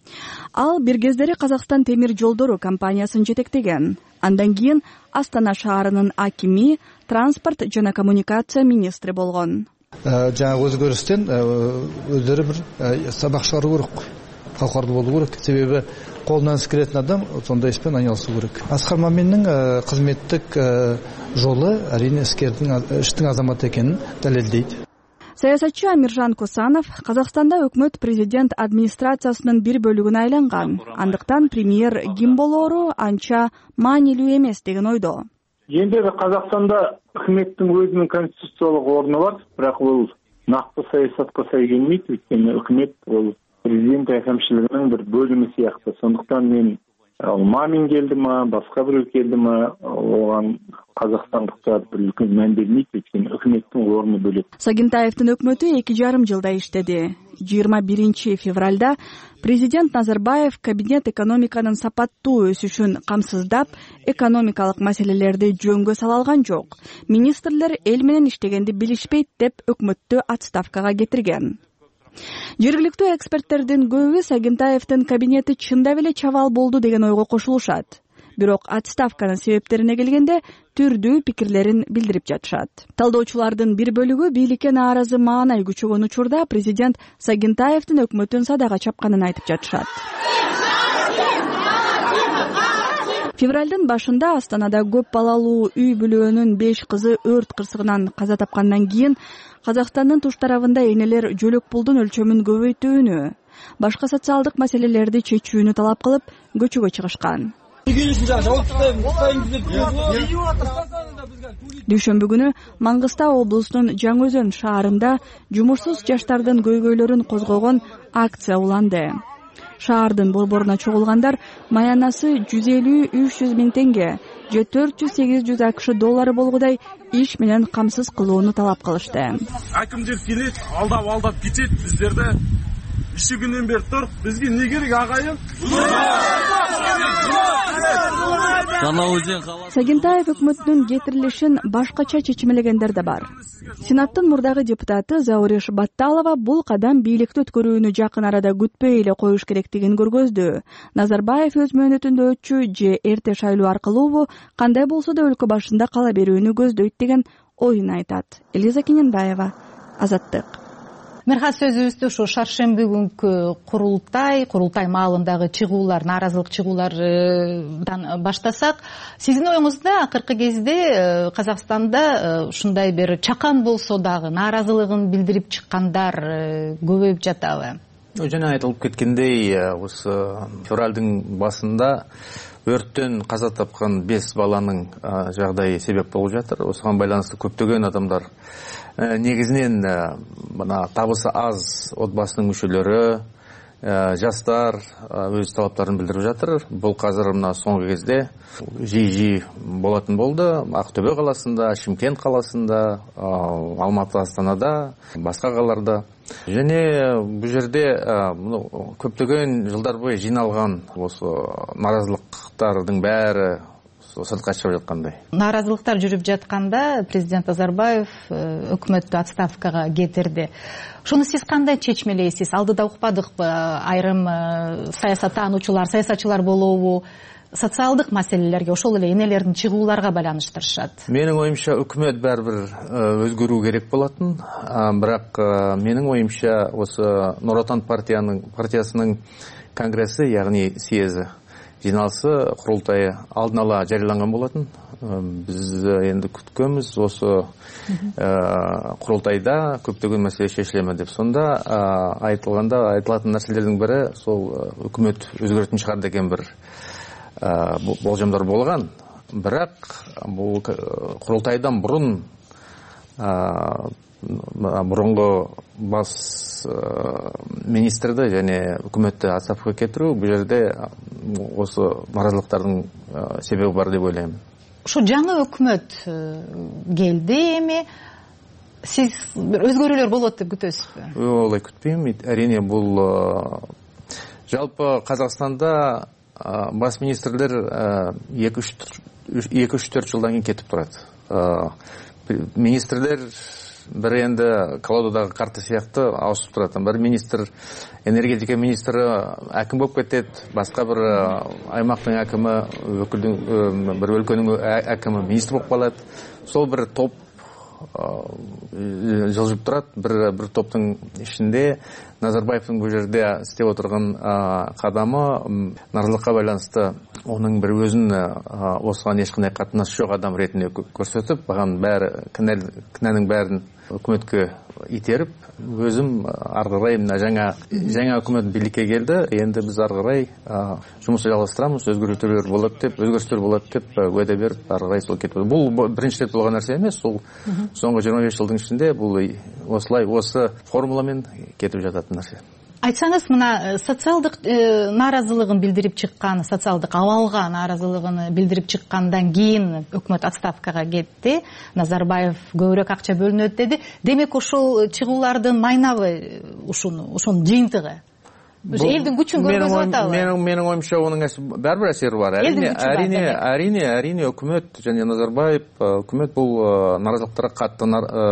Ал бир кездери Казакстан темир жолдору компаниясын жетектеген. Андан кийин Астана шаарынын акими, транспорт жана коммуникация министри болгон. Жаңа өзгөрүстөн өздөрү бир сабак чыгаруу керек. Калкардуу болуу керек. Себеби колунан иш келетін адам сондай ишпен айналысуу керек. Аскар Маминдин кызметтик жолу әрине иштин азаматы экенин далилдейт. Саясатчы Амиржан Косанов Казакстанда өкмөт президент администрациясынын бир бөлүгүнө айланган. Андыктан премьер ким болоору анча маанилүү эмес деген ойдо. Эми Казакстанда өкмөттүн өзүнүн конституциялык орну бар, бирок бул накты саясатка сай келмейт, өйткөнү өкмөт бул президент әкімшілігінің бір бөлімі сияқты. Сондықтан мен ал мамин келдими, башка бирөө келдими, оған казакстандыктар бир үлкен маан бермейт, өйткөнү өкмөттүн орну бөлөк. Сагинтаевдин өкмөтү эки жарым жылда иштеди. жыйырма биринчи февралда президент Назарбаев кабинет экономиканын сапаттуу өсүшүн камсыздап, экономикалык маселелерди жөнгө сала алган жок. Министрлер эл менен иштегенди билишпейт деп өкмөттү отставкага кетирген. Жергиликтүү эксперттердин көбү Сагинтаевдин кабинети чындап эле чабал болду деген ойго кошулушат. Бирок отставканын себептерине келгенде түрдүү пикирлерин билдирип жатышат. Талдоочулардын бир бөлүгү бийликке нааразы маанай күчөгөн учурда президент Сагинтаевдин өкмөтүн садага чапканын айтып жатышат. Февралдын башында Астанада көп балалуу үй бүлөөнүн беш кызы өрт кырсыгынан каза тапкандан кийин Казакстандын туш тарабында энелер жөлөк пулдун өлчөмүн көбөйтүүнү, башка социалдык маселелерди чечүүнү талап кылып көчөгө чыгышкан. Дүйшөмбү күнү Маңгыстау облусунун Жаңы Өзөн шаарында жумушсуз жаштардын көйгөйлөрүн козгогон акция уланды. Шаардын борборуна чогулгандар маянасы жүз элүү үч жүз миң теңге же төрт жүз сегиз жүз акш доллары болгудай иш менен камсыз кылууну талап кылышты. Акимдер келет, алдап алдап кетет, биздерди иши күнүнөн бери туруп, бизге эмне керек агайын? Сагинтаев өкмөтүнүн кетирилишин башкача чечмелегендер да бар. Сенаттын мурдагы депутаты Зауреш Батталова бул кадам бийликти өткөрүүнү жакын арада күтпөй эле коюш керектигин көргөздү. Назарбаев өз мөөнөтүндө өтчү же эрте шайлоо аркылуубу кандай болсо да өлкө башында кала берүүнү көздөйт деген оюн айтат. Элиза Кененбаева, Азаттык. Мерхат, сөзүбүздү ушу шаршемби күнкү курултай, курултай маалындагы чыгуулар, нааразылык чыгуулардан баштасак, сиздин оюңузда акыркы кезде Казакстанда ушундай бир чакан болсо дагы нааразылыгын билдирип чыккандар көбөйүп жатабы? Жана айтылып кеткендей, осы февралдын башында өрттөн каза тапкан беш баланын жагдайы себеп болуп жатыр. Осуга байланыштуу көптөгөн адамдар негизинен мына табысы аз отбасынын мүчөлөрү, жаштар өз талаптарын билдирип жатыр. Бул азыр мына соңку кезде жиі-жиі болатын болды. Актөбө каласында, Шымкент каласында, Алматы, Астанада, башка калаларда. Және бул жерде көптөгөн жылдар бою жиналган осы нааразылыктардын баары сыртка чыгып жаткандай. Нааразылыктар жүрүп жатканда президент Назарбаев өкмөттү отставкага кетирди. Шуну сиз кандай чечмелейсиз? Алдыда укпадыкпы? Айрым саясаттануучулар, саясатчылар болобу социалдык маселелерге, ошол эле энелердин чыгууларга байланыштырышат. Менин оюмча өкмөт баары бир өзгөрүү керек болатын. Бирок менин оюмча осы Нур Отан партиясынын конгресси, ягни съезди жиналысы, курултайы алдын ала жарыяланган болатын. Биз энди күткөнбүз осы курултайда көптөгөн маселе чечилеме деп. Сонда айтылганда айтылатын нерселердин бири сол өкмөт өзгөрүтүн чыгар деген бир болжамдар болгон. Бирок бул курултайдан мурун мурунку бас министрди жана өкмөттү отставкага кетирүү бул жерде осы нааразылыктардын себеби бар деп ойлойм. Ушу жаңы өкмөт келди, эми сиз өзгөрүүлөр болот деп күтөсүзбү? Олай күтпейм. Әрине бул жалпы Казакстанда бас министрлер эки үч төрт жылдан кийин кетип турат. Министрлер бир энди колодадагы карта сыяктуу ауысып турат. Бир министр, энергетика министри аким болуп кетет, башка бир аймактын акими, өкүлдүн бир өлкөнүн акими министр болуп калат. Сол бир топ жылжып турат. Бир бир топтун ичинде Назарбаевдин бул жерде иштеп отурган кадамы нааразылыкка байланыштуу онун бир өзүнүн осуган эч кандай катнашы жок адам ретинде көрсөтүп, баган баары кінәнин баарын өкмөткө итерип, өзүм ары карай мына жаңа жаңа өкмөт бийликке келди. Энди биз ары карай жумушту жалгастырабыз, өзгөртүүлөр болот деп, өзгөрүштөр болот деп уәде берип, ары карай сол кетет. Бул биринчи рет болгон нерсе эмес. Бул соңку жыйырма беш жылдын ичинде бул осулай осы формуламен кетип жатат нерсе. айтсаңыз, мына социалдык нааразылыгын билдирип чыккан, социалдык абалга нааразылыгын билдирип чыккандан кийин өкмөт отставкага кетти. Назарбаев көбүрөөк акча бөлүнөт деди. Демек ошол чыгуулардын майнабы ушуну, ошонун жыйынтыгы. Элдин күчүн көргөзүп атабы? Менин оюмча онун ар бир асери бар. Әрине, әрине, әрине өкмөт жана Назарбаев, өкмөт бул нааразылыктарга катты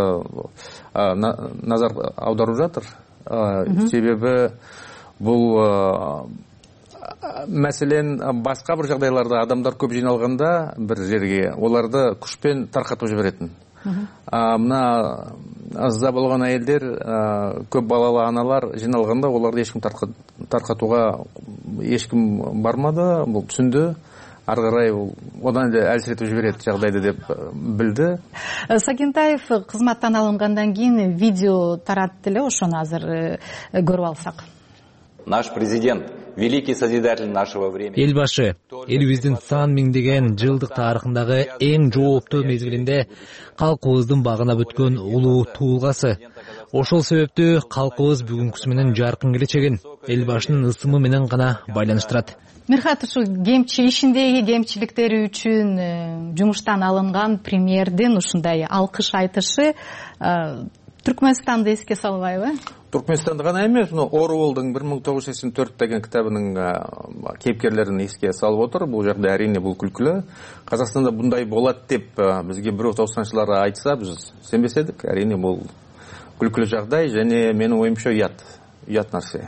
назар аударып жатыр. Себеби бул мәселен башка бир жагдайларда адамдар көп жиналганда бир жерге оларды күчпен таркатып жиберетін. Мына азда болгон айелдер, көп балалы аналар жиналганда оларды эчким таркатууга эчким бармады, бул түшүндү. Ары карай одан эле әлсиретип жиберет жагдайды деп билди. Сагентаев кызматтан алынгандан кийин видео таратты эле, ошону азыр көрүп алсак. Наш президент, великий созидатель нашего времени. Элбашы элибиздин сан миңдеген жылдык тарыхындагы эң жооптуу мезгилинде калкыбыздын багына бүткөн улуу туулгасы. Ошол себептүү калкыбыз бүгүнкүсү менен жаркын келечегин элбашынын ысымы менен гана байланыштырат. Мирхат, ушу кемчи ишиндеги кемчиликтери үчүн жумуштан алынган премьердин ушундай алкыш айтышы Түркмөнстанды эске салбайбы? Түркмөнстанды гана эмес, Оруэллдун бир миң тогуз жүз сексен төрт деген китабынын кейпкерлерин эске салып отур. Бул жерде әрине бул күлкүлүү. Казакстанда мындай болот деп бизге бирөө токсонунчу жылдары айтса, биз сенбес эдик. Әрине бул күлкүлүү жагдай және менин оюмча уят, уят нерсе.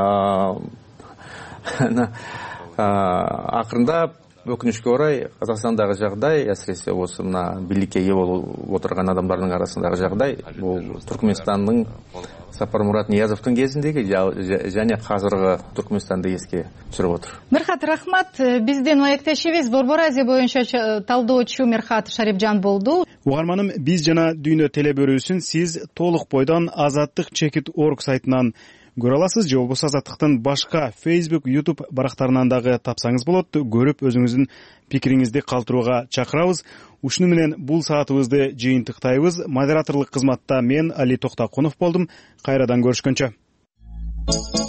Акырында өкүнүчкө орай Казакстандагы жагдай, әсиресе осы мына бийликке ээ болуп отурган адамдардын арасындагы жагдай, бул Түркмөнстандын Сапармурат Ниязовдун кезиндеги жана азыркы Түркмөнстанды эске түшүрүп отур. Мирхат, рахмат. Биздин маектешибиз Борбор Азия боюнча талдоочу Мирхат Шарипжан болду. Угарманым, биз жана Дүйнө телебөрүүсүн сиз толук бойдон Азаттык чекит орг сайтынан көрө аласыз, же болбосо Азаттыктын башка Facebook, YouTube барактарынан дагы тапсаңыз болот. Көрүп өзүңүздүн пикириңизди калтырууга чакырабыз. Ушуну менен бул саатыбызды жыйынтыктайбыз. Модераторлук кызматта мен Али Токтакунов болдум. Кайрадан көрүшкөнчө.